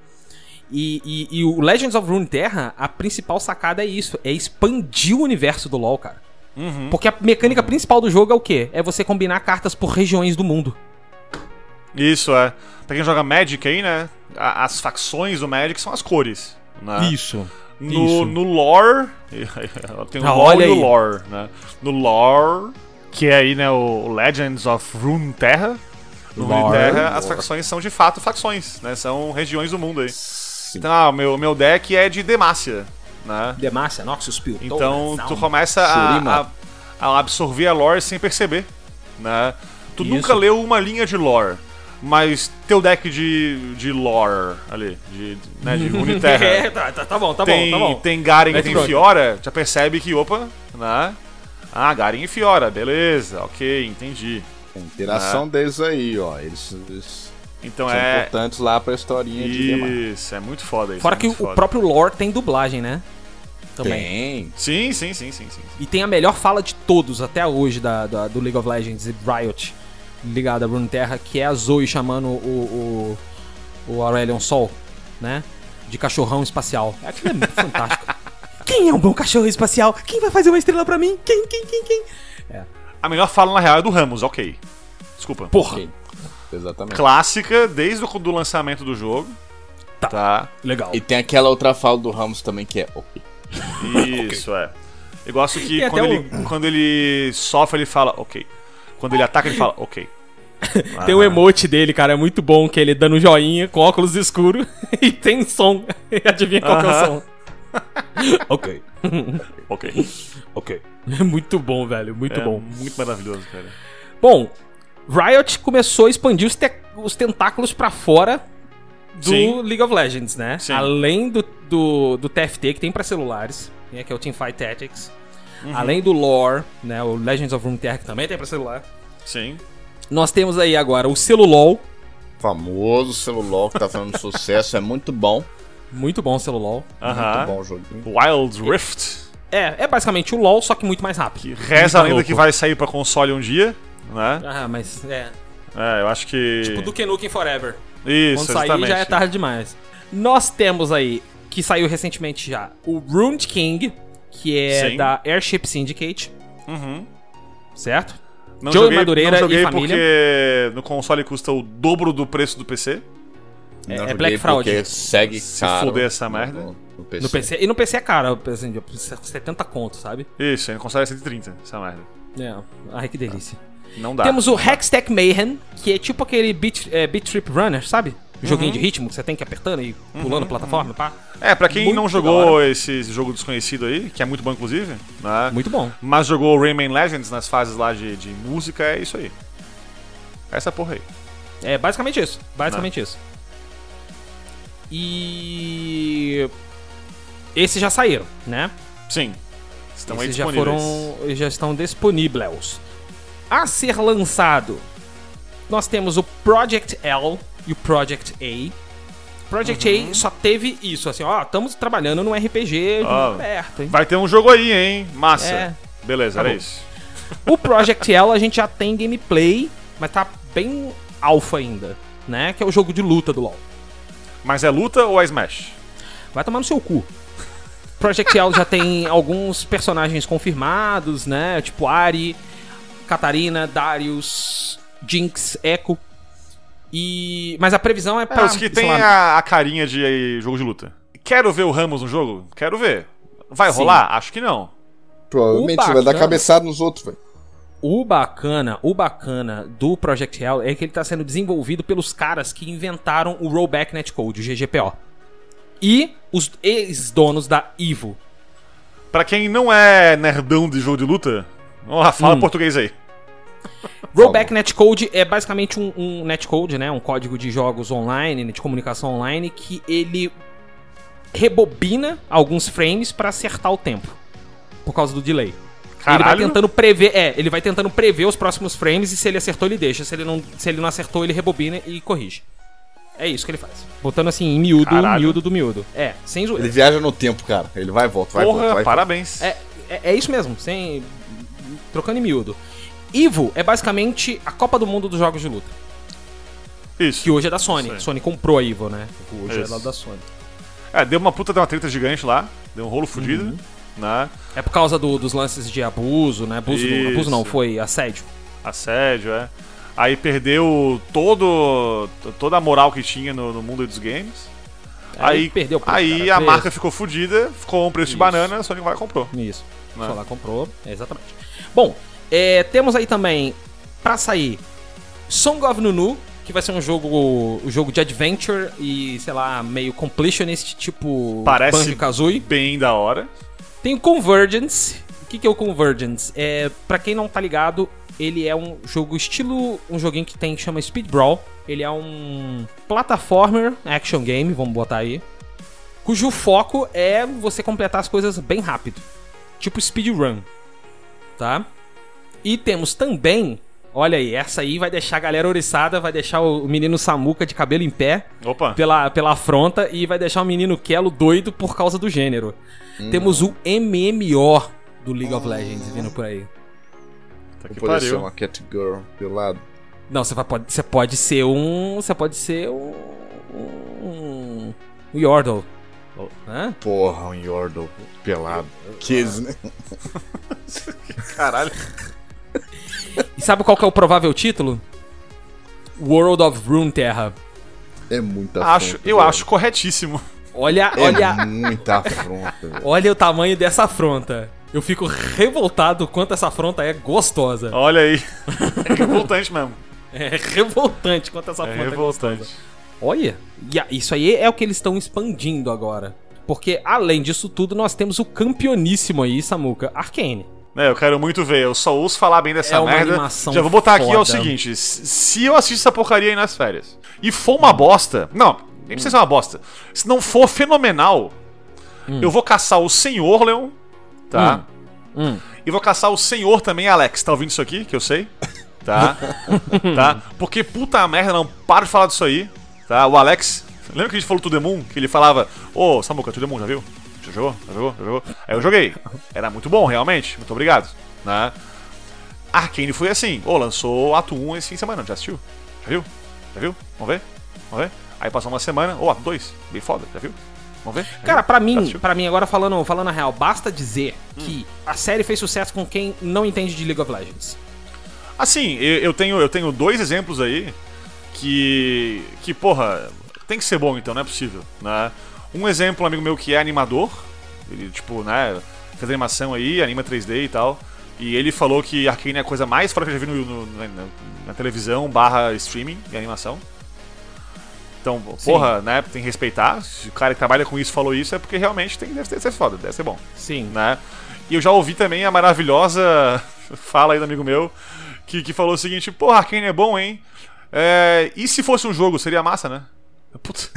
E o Legends of Runeterra, a principal sacada é isso, é expandir o universo do LoL, cara. Porque a mecânica principal do jogo é o quê? É você combinar cartas por regiões do mundo. Isso, é. Pra quem joga Magic aí, né? As facções do Magic são as cores, né? Isso. No lore... Tem o LoL olha e o aí. lore, né? No lore, que é aí, né, o Legends of Runeterra. No Runeterra, as facções são de fato facções, né? São regiões do mundo aí. Então, o meu deck é de Demacia, né? Demacia, Noxus Pil. Então tu começa a absorver a lore sem perceber, né? Tu nunca leu uma linha de lore, mas teu deck de lore ali, de Runeterra, tá bom. tem Garen e Let's tem go. Fiora, já percebe que, opa, né? Ah, Garen e Fiora, beleza, ok, entendi. A interação deles aí, ó. Eles Então São é... importantes lá pra historinha de Demacia. Isso, é muito foda isso. Fora é que muito o foda. próprio lore tem dublagem, né? Também. Tem. Sim. E tem a melhor fala de todos até hoje do League of Legends e Riot, ligada a Runeterra, que é a Zoe chamando o Aurelion Sol, né? De cachorrão espacial. Aquilo é fantástico. Quem é um bom cachorro espacial? Quem vai fazer uma estrela pra mim? Quem? A melhor fala, na real, é do Ramos, ok. Desculpa. Porra. Ok. Exatamente. Clássica, desde o do lançamento do jogo. Tá. Legal. E tem aquela outra fala do Ramos também que é ok. Isso, é. Eu gosto que Tem quando ele sofre, ele fala ok. Quando ele ataca, ele fala ok. Tem o emote dele, cara, é muito bom, que ele dando um joinha com óculos escuros e tem som. Adivinha qual que é o som? Ok. Ok. É muito bom, velho, muito bom. Muito maravilhoso, cara. Bom, Riot começou a expandir os tentáculos pra fora do Sim. League of Legends, né? Sim. Além do TFT, que tem pra celulares, né, que é o Teamfight Tactics. Além do lore, né, o Legends of Runeterra, que também tem pra celular. Sim. Nós temos aí agora o Celulol. Famoso celular que tá fazendo sucesso, é muito bom. Muito bom o Celulol. Muito bom o joguinho. Wild Rift. É basicamente o LoL, só que muito mais rápido. Reza a lenda louco. que vai sair pra console um dia, né? Ah, mas Eu acho que... tipo Duke Nukem Forever. Isso, Quando sair exatamente. já é tarde demais. Nós temos aí, que saiu recentemente já, o Rune King, que é Sim. da Airship Syndicate. Certo? Não Joey joguei, Madureira não joguei e família. porque no console custa o dobro do preço do PC. Não é joguei Black Fraud. porque segue Se caro fuder essa merda. No PC. No PC. E no PC é caro, assim, 70 conto, sabe? Isso, aí no console é 130, essa merda. Ai, que delícia. Não dá. Temos o Hextech Mayhem, que é tipo aquele Beat Trip Runner, sabe? Joguinho de ritmo que você tem que ir apertando e pulando plataforma, pá. Pra quem Muito não da jogou hora. esse jogo desconhecido aí, que é muito bom inclusive, né? Muito bom. Mas jogou o Rayman Legends nas fases lá de música, é isso aí. Essa porra aí. É basicamente isso. Basicamente isso. E esses já saíram, né? Sim. Estão aí Esses já disponíveis. já estão disponíveis. A ser lançado, nós temos o Project L e o Project A. Project A só teve isso, assim, ó, estamos trabalhando num RPG de mundo aberto, hein? Vai ter um jogo aí, hein? Massa. É. Beleza, Tá era bom. isso. O Project L a gente já tem gameplay, mas tá bem alpha ainda, né? Que é o jogo de luta do LoL. Mas é luta ou é Smash? Vai tomar no seu cu. Project L já tem alguns personagens confirmados, né? Tipo Ahri, Katarina, Darius, Jinx, Echo. Mas a previsão é pra... Os que tem a carinha de jogo de luta. Quero ver o Ramos no jogo? Quero ver. Vai Sim. rolar? Acho que não. Provavelmente O você vai dar bacana- cabeçada nos outros, velho. O bacana do Project L é que ele tá sendo desenvolvido pelos caras que inventaram o Rollback Netcode, o GGPO. E os ex-donos da EVO. Pra quem não é nerdão de jogo de luta, fala português aí. Rollback Netcode é basicamente um netcode, né? Um código de jogos online, de comunicação online, que ele rebobina alguns frames pra acertar o tempo. Por causa do delay. Caralho. Ele vai tentando prever os próximos frames e se ele acertou, ele deixa. Se ele não acertou, ele rebobina e corrige. É isso que ele faz. Botando assim, em miúdo, Caralho. miúdo do miúdo. sem zoeira. Ele viaja no tempo, cara. Ele vai e volta, vai e Porra, volta. Vai e volta. parabéns. É isso mesmo, trocando em miúdo. EVO é basicamente a Copa do Mundo dos jogos de luta. Isso. Que hoje é da Sony. Isso aí. Sony comprou a EVO, né? Hoje Isso. é da Sony. Deu uma treta gigante lá. Deu um rolo fudido. Né? É por causa dos lances de abuso, né? Abuso não, foi assédio. Assédio, Aí perdeu toda a moral que tinha no mundo dos games. Aí perdeu pro Aí cara, a preço. marca ficou fudida, ficou um preço de Isso. banana, a Sony vai e comprou. Isso. Né? Só lá comprou, exatamente. Bom, temos aí também, pra sair, Song of Nunu, que vai ser um jogo de adventure e, sei lá, meio completionist, tipo Parece Banjo-Kazooie. bem da hora. Tem o Convergence. O que é o Convergence? Pra quem não tá ligado, ele é um joguinho que chama Speed Brawl. Ele é um platformer action game, vamos botar aí, cujo foco é você completar as coisas bem rápido, tipo speedrun, tá? E temos também, olha aí, essa aí vai deixar a galera oriçada, vai deixar o menino Samuca de cabelo em pé Opa. pela afronta e vai deixar o menino Kelo doido por causa do gênero. Temos o MMO do League of Legends vindo por aí. Tá que Não pode ser pariu. uma cat girl pelado. Não, você pode ser um Yordle. Hã? Porra, um Yordle pelado. Kiss, né? Caralho. E sabe qual que é o provável título? World of Runeterra. É muita Eu acho corretíssimo. Olha, muita afronta, velho. olha o tamanho dessa afronta. Eu fico revoltado quanto essa afronta é gostosa. Olha aí. É revoltante mesmo. É revoltante quanto essa afronta é revoltante. gostosa. Olha, isso aí é o que eles estão expandindo agora. Porque, além disso tudo, nós temos o campeoníssimo aí, Samuka, Arcane. Eu quero muito ver, eu só ouço falar bem dessa uma merda. animação Já vou botar aqui foda. o seguinte: se eu assistir essa porcaria aí nas férias e for uma bosta, não, nem precisa ser uma bosta. Se não for fenomenal, eu vou caçar o senhor, Leon, tá? E vou caçar o senhor também, Alex. Tá ouvindo isso aqui? Que eu sei. Tá? Tá? Porque puta merda, não para de falar disso aí. Tá? O Alex, lembra que a gente falou To The Moon? Que ele falava: Ô, Samuka, To The Moon, já viu? Já jogou? Já jogou? Já jogou? Aí eu joguei. Era muito bom, realmente. Muito obrigado. Né? Arcane foi assim. Lançou Ato 1 esse fim de semana. Já assistiu? Já viu? Já viu? Vamos ver? Vamos ver? Aí passou uma semana. Ato 2. Bem foda. Já viu? Vamos ver? Cara, pra mim, agora falando a real, basta dizer que a série fez sucesso com quem não entende de League of Legends. Assim, eu tenho 2 exemplos aí que, porra, tem que ser bom então, não é possível, né? Um exemplo, um amigo meu que é animador, ele, tipo, né, faz animação aí, anima 3D e tal, e ele falou que Arcane é a coisa mais fora que eu já vi na televisão / streaming e animação. Então, porra, né, tem que respeitar. Se o cara que trabalha com isso falou isso, é porque realmente deve ser foda, deve ser bom. Sim. Né? E eu já ouvi também a maravilhosa fala aí do amigo meu, que falou o seguinte: porra, Arcane é bom, hein? E se fosse um jogo, seria massa, né? Putz.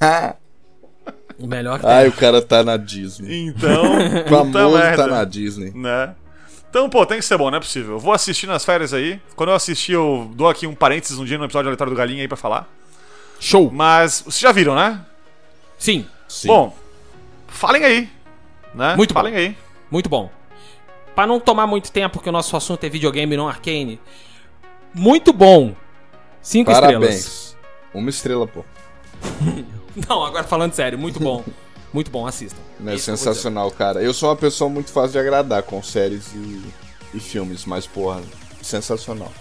O melhor que Ai, o cara tá na Disney. Então, O famoso merda, tá na Disney. né? Então, pô, tem que ser bom, não é possível. Eu vou assistir nas férias aí. Quando eu assistir, eu dou aqui um parênteses um dia no episódio aleatório do Galinha aí pra falar. Show! Mas, vocês já viram, né? Sim. Bom, falem aí, né? Muito falem bom. aí. Muito bom. Pra não tomar muito tempo, porque o nosso assunto é videogame e não Arcane. Muito bom. 5 estrelas. Parabéns. 1 estrela, pô. Não, agora falando sério, muito bom. Muito bom, assistam. É Isso que eu vou sensacional, cara. Eu sou uma pessoa muito fácil de agradar com séries e filmes, mas, porra, sensacional.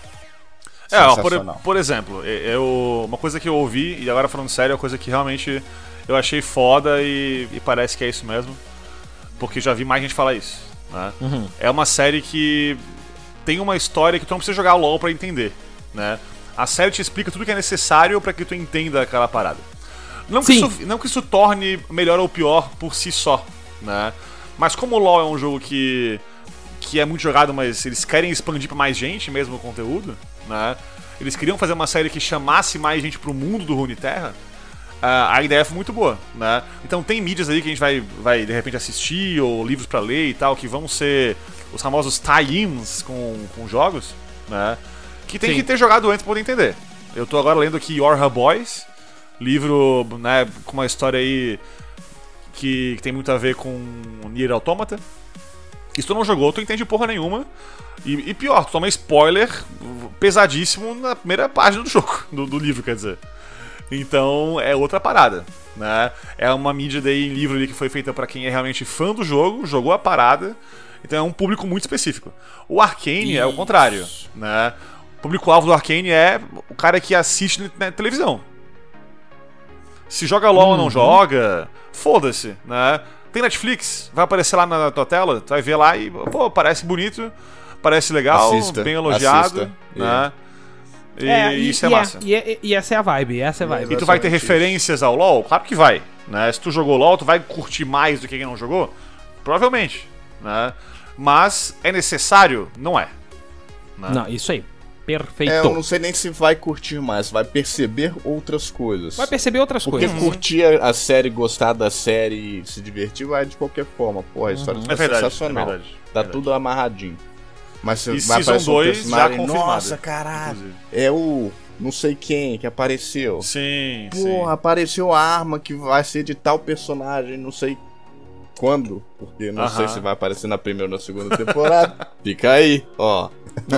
Por exemplo, uma coisa que eu ouvi, e agora falando sério, é uma coisa que realmente eu achei foda e parece que é isso mesmo, porque já vi mais gente falar isso, né? É uma série que tem uma história que tu não precisa jogar LoL pra entender, né? A série te explica tudo que é necessário pra que tu entenda aquela parada. Não que isso torne melhor ou pior por si só, né? Mas como o LoL é um jogo que é muito jogado, mas eles querem expandir pra mais gente mesmo o conteúdo, né? Eles queriam fazer uma série que chamasse mais gente pro mundo do Runeterra. A ideia foi muito boa, né? Então tem mídias aí que a gente vai de repente assistir, ou livros pra ler e tal, que vão ser os famosos tie-ins com jogos, né? Que tem que ter jogado antes pra poder entender. Eu tô agora lendo aqui Yorha Boys, livro, né, com uma história aí que tem muito a ver com Nier Automata. E se tu não jogou, tu entende porra nenhuma. E pior, tu toma spoiler pesadíssimo na primeira página do jogo, do livro, quer dizer. Então é outra parada, né? É uma mídia daí em livro ali que foi feita pra quem é realmente fã do jogo, jogou a parada. Então é um público muito específico. O Arcane é o contrário, né? O público-alvo do Arcane é o cara que assiste na televisão. Se joga LoL ou não joga, foda-se, né? Tem Netflix, vai aparecer lá na tua tela, tu vai ver lá e, pô, parece bonito, parece legal, bem elogiado, né? E isso é massa. E essa é a vibe, E tu vai ter referências ao LoL? Claro que vai, né? Se tu jogou LoL, tu vai curtir mais do que quem não jogou? Provavelmente, né? Mas é necessário? Não é. Né? Não, isso aí. Perfeito. Eu não sei nem se vai curtir mais, vai perceber outras coisas. Vai perceber outras coisas. Porque curtir a série, gostar da série, se divertir, vai de qualquer forma. Porra, a história é sensacional. É verdade, tá tudo amarradinho. Mas você e vai Season 2 já confirmado. Nossa, caralho. Inclusive. É o não sei quem que apareceu. Sim, porra, apareceu a arma que vai ser de tal personagem, não sei quando, porque não sei se vai aparecer na primeira ou na segunda temporada. Fica aí, ó.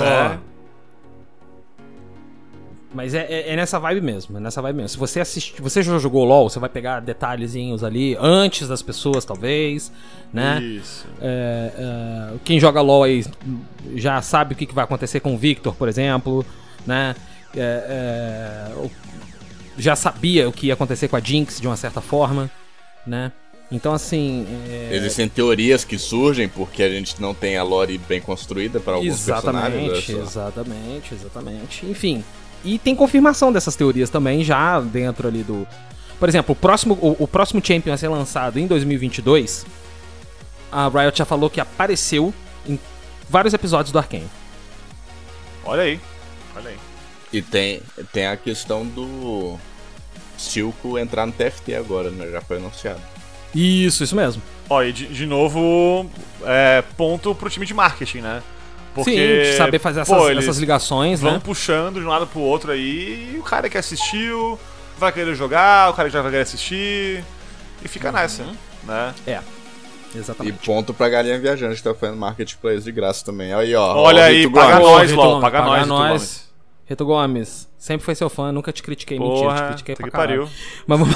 Mas é nessa vibe mesmo, Se você você já jogou LoL, você vai pegar detalhezinhos ali antes das pessoas, talvez, né? Isso. Quem joga LoL aí já sabe o que vai acontecer com o Victor, por exemplo, né? já sabia o que ia acontecer com a Jinx de uma certa forma, né? Então, assim... Existem teorias que surgem porque a gente não tem a lore bem construída para alguns personagens. Exatamente. Enfim, e tem confirmação dessas teorias também já dentro ali do... Por exemplo, o próximo Champion a ser lançado em 2022, a Riot já falou que apareceu em vários episódios do Arcane. Olha aí. E tem a questão do Silco entrar no TFT agora, né? Já foi anunciado. Isso mesmo. Ó, e de novo, ponto pro time de marketing, né? Porque, sim, saber fazer essas ligações, vão né? puxando de um lado pro outro aí, e o cara que assistiu vai querer jogar, o cara que já vai querer assistir, e fica nessa, né? Exatamente. E ponto pra Galinha Viajante, que tá fazendo marketing pra eles de graça também. Aí, ó. Olha aí, paga nós, LOL, paga nós. Reto Gomes, sempre foi seu fã, nunca te critiquei. Porra, mentira, te critiquei pra caralho. Mas vamos...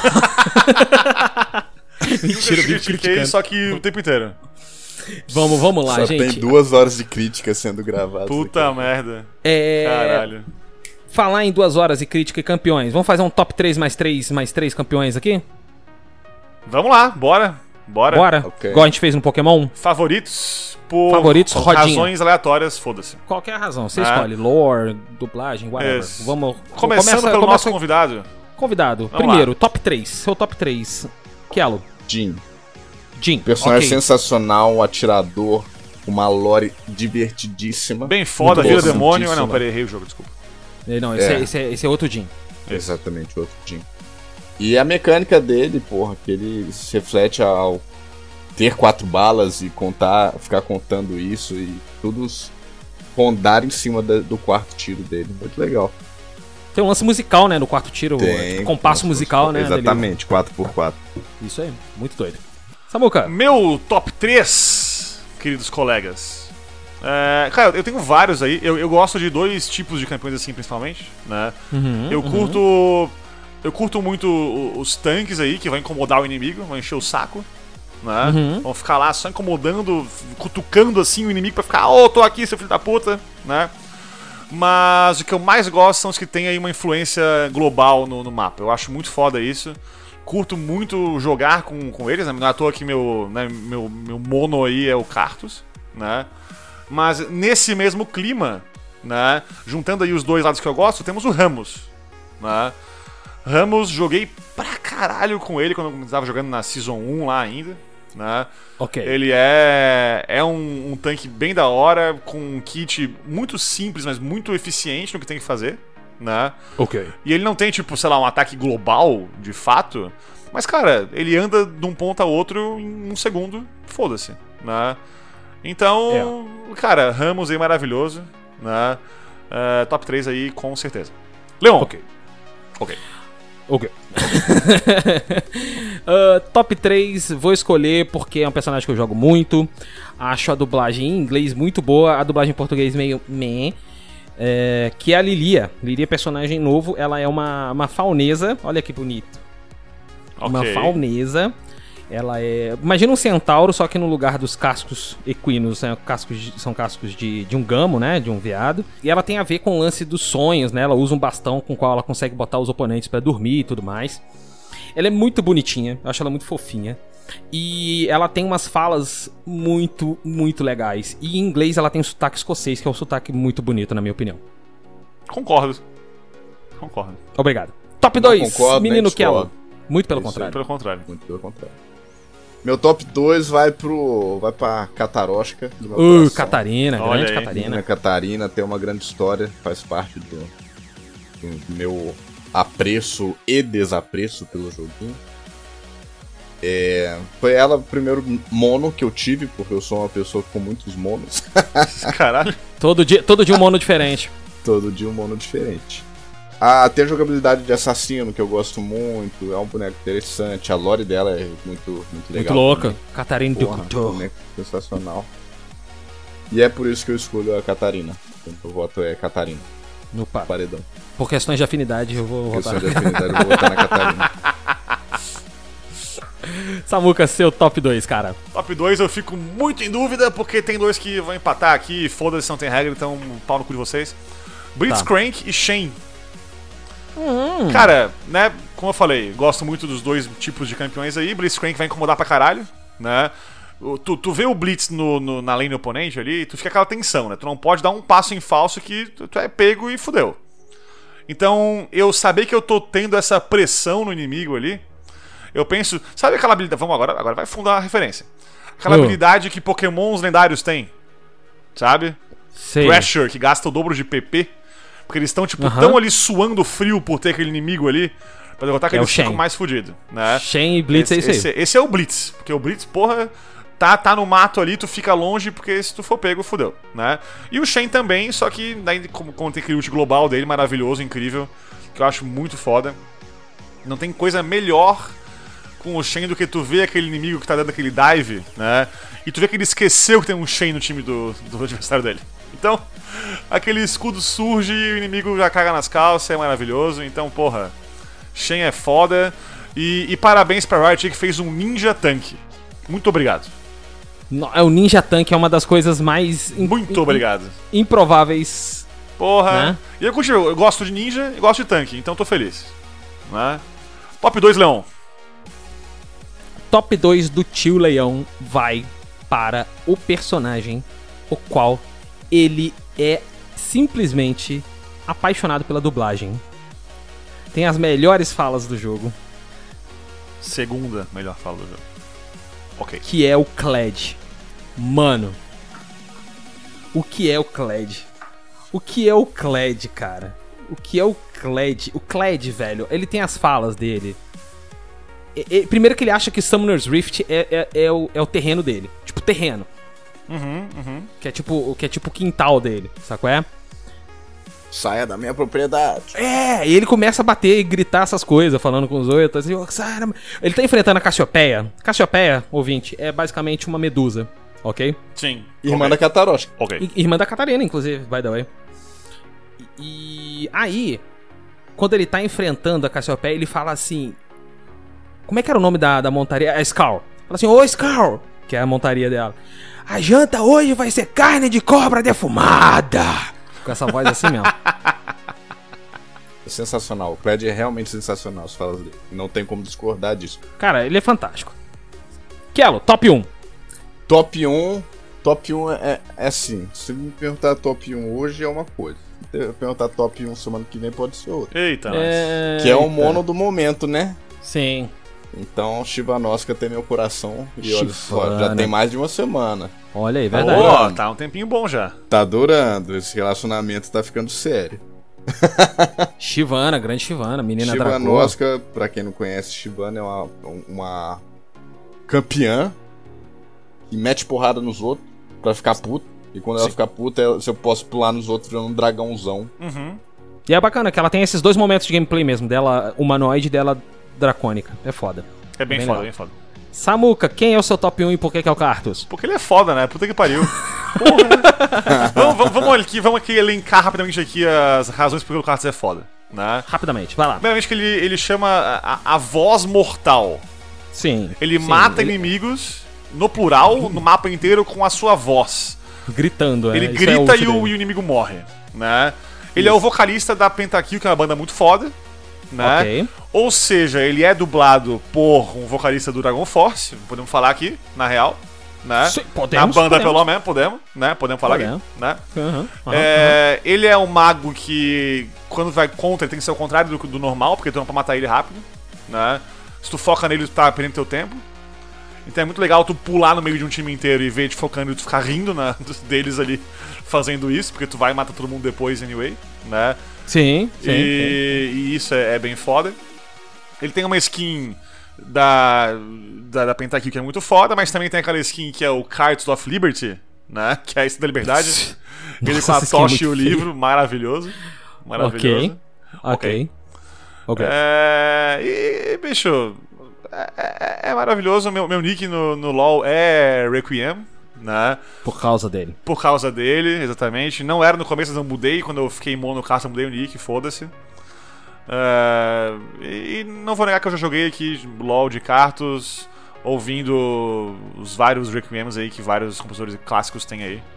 Mentira, eu critiquei, só que o tempo inteiro. Vamos lá, só gente. Tem 2 horas de crítica sendo gravadas. Puta merda. Caralho. Falar em 2 horas de crítica e campeões. Vamos fazer um top 3 mais 3 campeões aqui? Vamos lá, bora. Okay. Igual a gente fez no Pokémon. Favoritos rodinha. Razões aleatórias, foda-se. Qualquer razão, você escolhe. Lore, dublagem, whatever. Vamos. Começando pelo nosso convidado. Convidado. Primeiro, top 3. Seu top 3. Kielo. Jhin. okay. Personagem sensacional, atirador, uma lore divertidíssima. Bem foda, vira demônio. Não, peraí, errei o jogo, desculpa. Não, esse é outro Jhin. Exatamente, outro Jhin. E a mecânica dele, porra, que ele se reflete ao ter 4 balas e ficar contando isso e todos rondar em cima do quarto tiro dele. Muito legal. Tem um lance musical, né, no quarto tiro, compasso musical, né? Exatamente, 4x4. Isso aí, muito doido. Samuca. Meu top 3, queridos colegas. Cara, eu tenho vários aí. Eu gosto de 2 tipos de campeões assim, principalmente, né? Eu curto muito os tanques aí, que vão incomodar o inimigo, vão encher o saco, né? Vão ficar lá só incomodando, cutucando assim o inimigo pra ficar, tô aqui, seu filho da puta, né? Mas o que eu mais gosto são os que tem aí uma influência global no mapa. Eu acho muito foda isso. Curto muito jogar com eles, né? Não é à toa que meu mono aí é o Karthus, né? Mas nesse mesmo clima, né? Juntando aí os 2 lados que eu gosto, temos o Rammus, né? Rammus, joguei pra caralho com ele quando eu estava jogando na Season 1 lá ainda, né? Ok. Ele é um tanque bem da hora, com um kit muito simples, mas muito eficiente no que tem que fazer, né? Ok. E ele não tem, tipo, sei lá, um ataque global, de fato, mas, cara, ele anda de um ponto a outro em 1 segundo, foda-se, né? Então, cara, Rammus aí maravilhoso, né? Top 3 aí, com certeza. Leon. Ok. Top 3, vou escolher porque é um personagem que eu jogo muito. Acho a dublagem em inglês muito boa, a dublagem em português meio meh. Que é a Lilia. Lilia é personagem novo, ela é uma faunesa. Olha que bonito. Uma faunesa. Ela é... Imagina um centauro, só que no lugar dos cascos equinos, né? São cascos de um gamo, né? De um veado. E ela tem a ver com o lance dos sonhos, né? Ela usa um bastão com o qual ela consegue botar os oponentes pra dormir e tudo mais. Ela é muito bonitinha, eu acho ela muito fofinha. E ela tem umas falas muito, muito legais. E em inglês ela tem um sotaque escocês, que é um sotaque muito bonito, na minha opinião. Concordo. Obrigado. Top 2, menino Kielo. Muito pelo contrário. Muito pelo contrário. Meu top 2 vai pra Kataroshka. Catarina, grande Catarina. Catarina tem uma grande história, faz parte do meu apreço e desapreço pelo joguinho. Foi ela o primeiro mono que eu tive, porque eu sou uma pessoa com muitos monos. Caralho. Todo dia um mono diferente. Todo dia um mono diferente. Tem a jogabilidade de assassino, que eu gosto muito. É um boneco interessante. A lore dela é muito legal. Muito louca. Catarina do Couture. Boneco sensacional. E é por isso que eu escolho a Catarina. O voto é Catarina. No paredão. Por questões de afinidade, eu vou votar. Por questões de afinidade, eu vou votar na Catarina. Samuca, seu top 2, cara. Top 2 eu fico muito em dúvida, porque tem 2 que vão empatar aqui. Foda-se, não tem regra, então pau no cu de vocês. Blitzcrank e Shen. Cara, né, como eu falei, gosto muito dos dois tipos de campeões aí. Blitzcrank vai incomodar pra caralho, né? Tu vê o Blitz na lane oponente ali, tu fica aquela tensão, né? Tu não pode dar um passo em falso que tu é pego e fudeu. Então, eu saber que eu tô tendo essa pressão no inimigo ali, eu penso... Sabe aquela habilidade... Vamos agora vai fundar a referência. Aquela habilidade que pokémons lendários têm, sabe? Sei. Pressure, que gasta o dobro de PP. Porque eles estão, tipo, tão ali suando frio por ter aquele inimigo ali, pra derrotar que eles ficam mais fudidos, né? Shen e Blitz é isso aí. Esse é o Blitz, porque o Blitz, porra, tá no mato ali, tu fica longe, porque se tu for pego, fudeu, né? E o Shen também, só que daí, como tem aquele ult global dele, maravilhoso, incrível, que eu acho muito foda. Não tem coisa melhor com o Shen do que tu ver aquele inimigo que tá dando aquele dive, né? E tu vê que ele esqueceu que tem um Shen no time do adversário dele. Então, aquele escudo surge e o inimigo já caga nas calças, é maravilhoso. Então, porra, Shen é foda. E parabéns pra Riot que fez um Ninja Tanque. Muito obrigado. O Ninja Tanque é uma das coisas mais... Muito obrigado. Improváveis. Porra. Né? E eu gosto de ninja e gosto de tanque, então tô feliz. Né? Top 2, Leon. Top 2 do Tio Leão vai para o personagem o qual ele é simplesmente apaixonado pela dublagem. Tem as melhores falas do jogo. Segunda melhor fala do jogo. Ok. Que é o Kled. Mano. O que é o Kled? O que é o Kled, cara? O que é o Kled? O Kled, velho, ele tem as falas dele. Primeiro que ele acha que Summoner's Rift é o terreno dele. Tipo, terreno. Que é tipo o quintal dele, sacou? Saia da minha propriedade. E ele começa a bater e gritar essas coisas, falando com os outros. Assim, ele tá enfrentando a Cassiopeia. Cassiopeia, ouvinte, é basicamente uma medusa, ok? Sim. Irmã da Catarosca. Ok. Irmã da Catarina, inclusive, by the way. E aí, quando ele tá enfrentando a Cassiopeia, ele fala assim... Como é que era o nome da montaria? É Scar. Fala assim, ô Scar, que é a montaria dela. A janta hoje vai ser carne de cobra defumada. Com essa voz assim mesmo. É sensacional. O Kled é realmente sensacional, as falas dele. Não tem como discordar disso. Cara, ele é fantástico. Kelo, top 1. Top 1 é assim. Se me perguntar top 1 hoje é uma coisa. Se me perguntar top 1 semana que vem pode ser outra. Eita, que é o mono do momento, né? Sim. Então, Shivanoska tem meu coração. E olha só, já tem mais de uma semana. Olha aí, verdade. Ó, tá um tempinho bom já. Tá durando, esse relacionamento tá ficando sério. Shivana, grande Shivana, menina dragão. Shivanoska, pra quem não conhece, Shivana é uma campeã que mete porrada nos outros pra ficar puta. E quando ela fica puta, se eu posso pular nos outros virando um dragãozão. E é bacana que ela tem esses dois momentos de gameplay mesmo, dela humanoide e dela dracônica. É foda. É bem foda, bem foda. Samuca, quem é o seu top 1 e por que é o Cartus? Porque ele é foda, né? Puta que pariu. Porra. vamos aqui elencar rapidamente aqui as razões por que o Cartus é foda, né? Rapidamente, vai lá. Primeiramente que ele chama a voz mortal. Sim. Ele mata inimigos, no plural, no mapa inteiro, com a sua voz. Gritando, Ele grita e o inimigo morre, né? Ele é o vocalista da Pentakill, que é uma banda muito foda, né? Ok. Ou seja, ele é dublado por um vocalista do Dragon Force, podemos falar aqui, na real, né? Sim, podemos, na banda, podemos. pelo menos, podemos, né? Podemos falar aqui, né? Ele é um mago que, quando vai contra, ele tem que ser o contrário do normal, porque tu não pode matar ele rápido, né? Se tu foca nele, tu tá perdendo teu tempo. Então é muito legal tu pular no meio de um time inteiro e ver te focando e tu ficar rindo deles ali fazendo isso, porque tu vai matar todo mundo depois anyway, né? Sim. E isso é bem foda. Ele tem uma skin da Pentakill que é muito foda, mas também tem aquela skin que é o Cards of Liberty, né? Que é a skin da liberdade. Ele com a tocha e o livro, maravilhoso. Maravilhoso. Ok. E, bicho, é maravilhoso. Meu nick no LoL é Requiem, né? Por causa dele. Por causa dele, exatamente. Não era no começo, mas eu mudei. Quando eu fiquei mono no caça, eu mudei o nick, foda-se. E não vou negar que eu já joguei aqui LoL de Cartus, ouvindo os vários Requiems aí que vários compositores clássicos têm aí.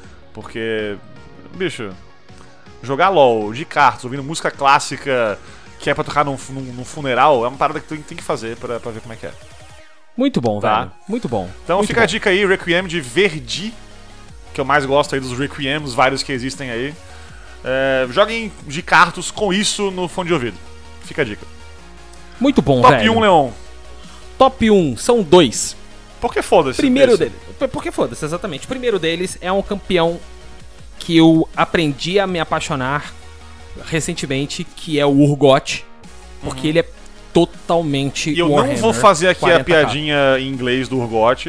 Porque, bicho, jogar LoL de Cartus, ouvindo música clássica que é pra tocar num funeral, é uma parada que tu tem que fazer pra ver como é que é. Muito bom, Tá. velho. Muito bom. Então Muito fica bom. a dica aí, Requiem de Verdi, que eu mais gosto aí dos Requiem, os vários que existem aí. Joguem de cartos com isso no fone de ouvido. Fica a dica. Muito bom, Top velho. 1, Leon. Top 1, são 2. Por que foda-se? Primeiro esse? dele. Porque foda-se, exatamente. O primeiro deles é um campeão que eu aprendi a me apaixonar recentemente, que é o Urgot. Porque ele é totalmente E eu não Warhammer vou fazer aqui a 40K. piadinha em inglês do Urgot.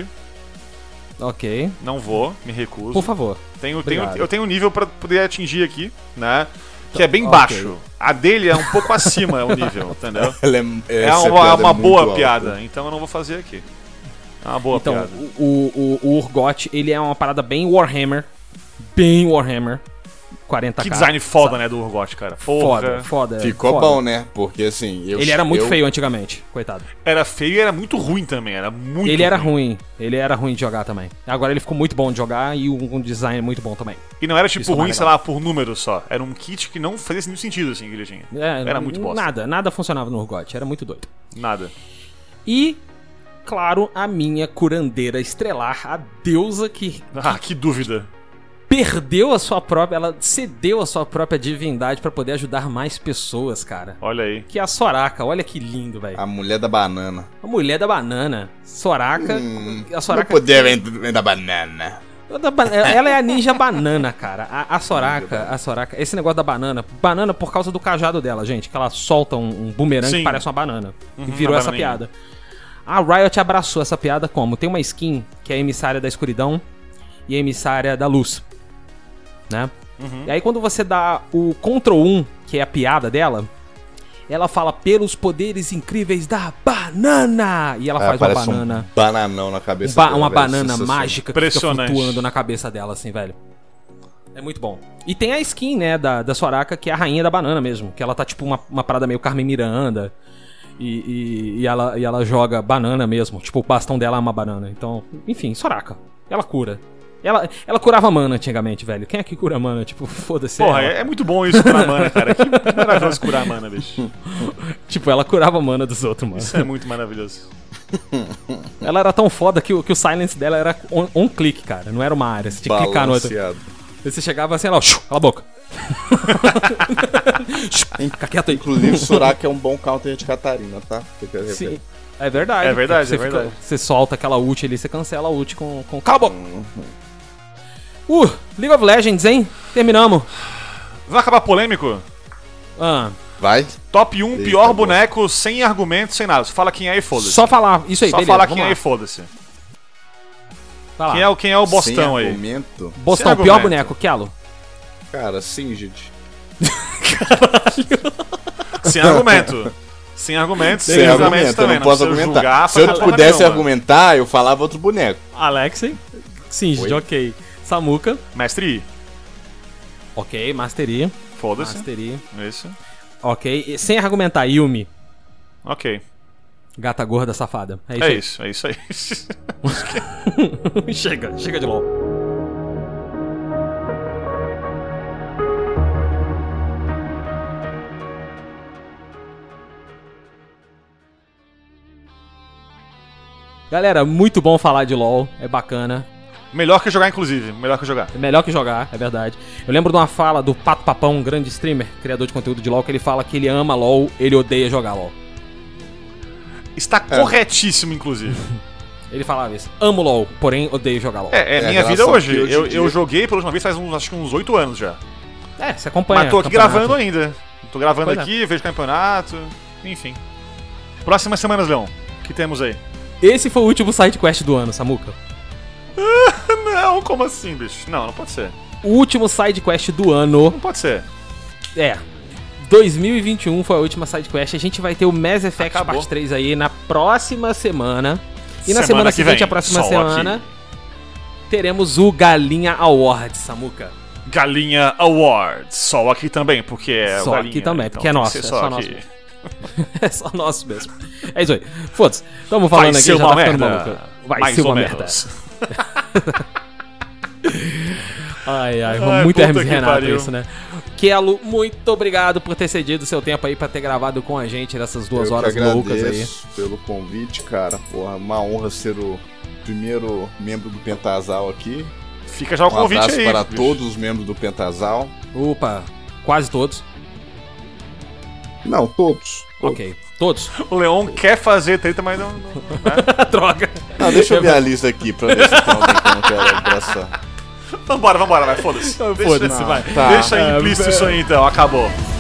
Ok. Não vou, me recuso. Por favor. Eu tenho um nível pra poder atingir aqui, né? Que é bem Ok. baixo. A dele é um pouco acima o nível, entendeu? É Essa uma piada é muito boa alta. piada, então eu não vou fazer aqui. É uma boa Então, piada. o Urgot, ele é uma parada bem Warhammer. Bem Warhammer. 40k. Que design foda, sabe? né, do Urgot, cara. Porra. Foda. Ficou foda. bom, né? Porque assim. Ele era muito feio antigamente, coitado. Era feio e era muito ruim também. Era muito Ele era ruim. Ele era ruim de jogar também. Agora ele ficou muito bom de jogar e um design muito bom também. E não era tipo Isso é ruim, mais sei legal. lá, por número só. Era um kit que não fazia nenhum sentido, assim, que ele tinha. Era muito bosta. Nada funcionava no Urgot. Era muito doido. Nada. E, claro, a minha curandeira estrelar, a deusa que Ah, que dúvida. perdeu a sua própria... Ela cedeu a sua própria divindade pra poder ajudar mais pessoas, cara. Olha aí. Que é a Soraka. Olha que lindo, velho. A mulher da banana. A mulher da banana. Soraka. A Soraka. Não poder vem da banana. Ela é a ninja banana, cara. A Soraka. Esse negócio da banana. Banana por causa do cajado dela, gente. Que ela solta um bumerangue Sim. que parece uma banana. E Uhum, virou uma essa bananinha. piada. A Riot abraçou essa piada como? Tem uma skin que é a emissária da escuridão e a emissária da luz. Né? Uhum. E aí quando você dá o Ctrl 1, que é a piada dela, ela fala pelos poderes incríveis da banana. E ela faz uma parece banana. Um bananão na cabeça dela, Uma velho. banana Sensacional. mágica que fica Impressionante. flutuando na cabeça dela, assim, velho. É muito bom. E tem a skin, né, da Soraka, que é a rainha da banana mesmo. Que ela tá tipo uma parada meio Carmen Miranda. E ela joga banana mesmo. Tipo, o bastão dela é uma banana. Então, enfim, Soraka. Ela cura. Ela curava mana antigamente, velho. Quem é que cura mana? Tipo, foda-se. Porra, ela. é muito bom isso curar mana, cara. Que maravilhoso curar mana, bicho. Tipo, ela curava mana dos outros, mano. Isso é muito maravilhoso. Ela era tão foda que o silence dela era on click, cara. Não era uma área. Você tinha que clicar no outro. Balanceado. Aí você chegava assim, lá, cala a boca. Fica quieto aí. Inclusive, Soraka é um bom counter de Catarina, tá? Fica a Sim, rever. é verdade. É verdade, Você é verdade. Você solta aquela ult ali, você cancela a ult com... Cala a boca! League of Legends, hein? Terminamos. Vai acabar polêmico? Vai? Top 1 Eita, pior boa. boneco, sem argumento, sem nada. Só fala quem é e foda-se. Só falar, isso aí, Só beleza, falar vamos quem é lá. e foda-se. Vai lá. Quem é o Bostão Sem aí? argumento? Bostão, sem pior argumento. boneco, Kelo. Cara, Singed. Sem argumento. Sem argumento, sem Sem argumento argumento, eu também. não posso precisa argumentar. julgar, Se eu fazer porra pudesse nenhuma. argumentar, eu falava outro boneco. Alexei. Singed, Oi? ok. Samuka. Mestre I. Ok, Mastery. Foda-se. Mastery. Isso. Ok, e sem argumentar, Yumi. Ok. Gata gorda safada. É isso É aí. isso, é isso aí. chega de LOL. Galera, muito bom falar de LoL, é bacana. Melhor que jogar, inclusive. Melhor que jogar. É melhor que jogar, é verdade. Eu lembro de uma fala do Pato Papão, um grande streamer, criador de conteúdo de LoL, que ele fala que ele ama LoL, ele odeia jogar LoL. Está corretíssimo, inclusive. Ele falava isso. Amo LoL, porém odeio jogar LoL. É minha relação vida que hoje. hoje em Eu dia- joguei pela última vez faz acho que uns 8 anos já. Você acompanha. Mas tô aqui campeonato. gravando ainda. Tô gravando Pois é. aqui, vejo campeonato. Enfim. Próximas semanas, Leon. O que temos aí? Esse foi o último side quest do ano, Samuca. Não, como assim, bicho? Não pode ser. O último side quest do ano. Não pode ser. 2021 foi a última side quest. A gente vai ter o Mass Effect Acabou. Parte 3 aí na próxima semana. E na Semana semana que seguinte, vem, a próxima só semana, teremos o Galinha Awards, Samuca. Galinha Awards. Só aqui também, porque é Só o Galinha. aqui também, porque é tem que nosso, ser é só aqui. nosso. É só nosso mesmo. É isso aí. Foda-se. Tamo falando Vai aqui, ser já uma tá ficando merda. maluco. Vai Mais ser ou uma menos. merda. Ai, Ai, muito puta Hermes e que Renato pariu. isso, né? Kelo, muito obrigado por ter cedido seu tempo aí pra ter gravado com a gente nessas 2 horas loucas aí. Pelo convite, cara. Porra, uma honra ser o primeiro membro do Pentasal aqui. Fica já o convite abraço aí. para bicho. todos os membros do Pentasal. Opa, quase todos. Não, todos. Ok, todos. O Leon quer fazer treta, mas não né? Droga. Não, deixa eu ver a lista aqui pra ver se tem alguém que eu não quero abraçar. Vambora, vai, foda-se. Foda-se, vai. Tá. Deixa implícito isso aí então, acabou.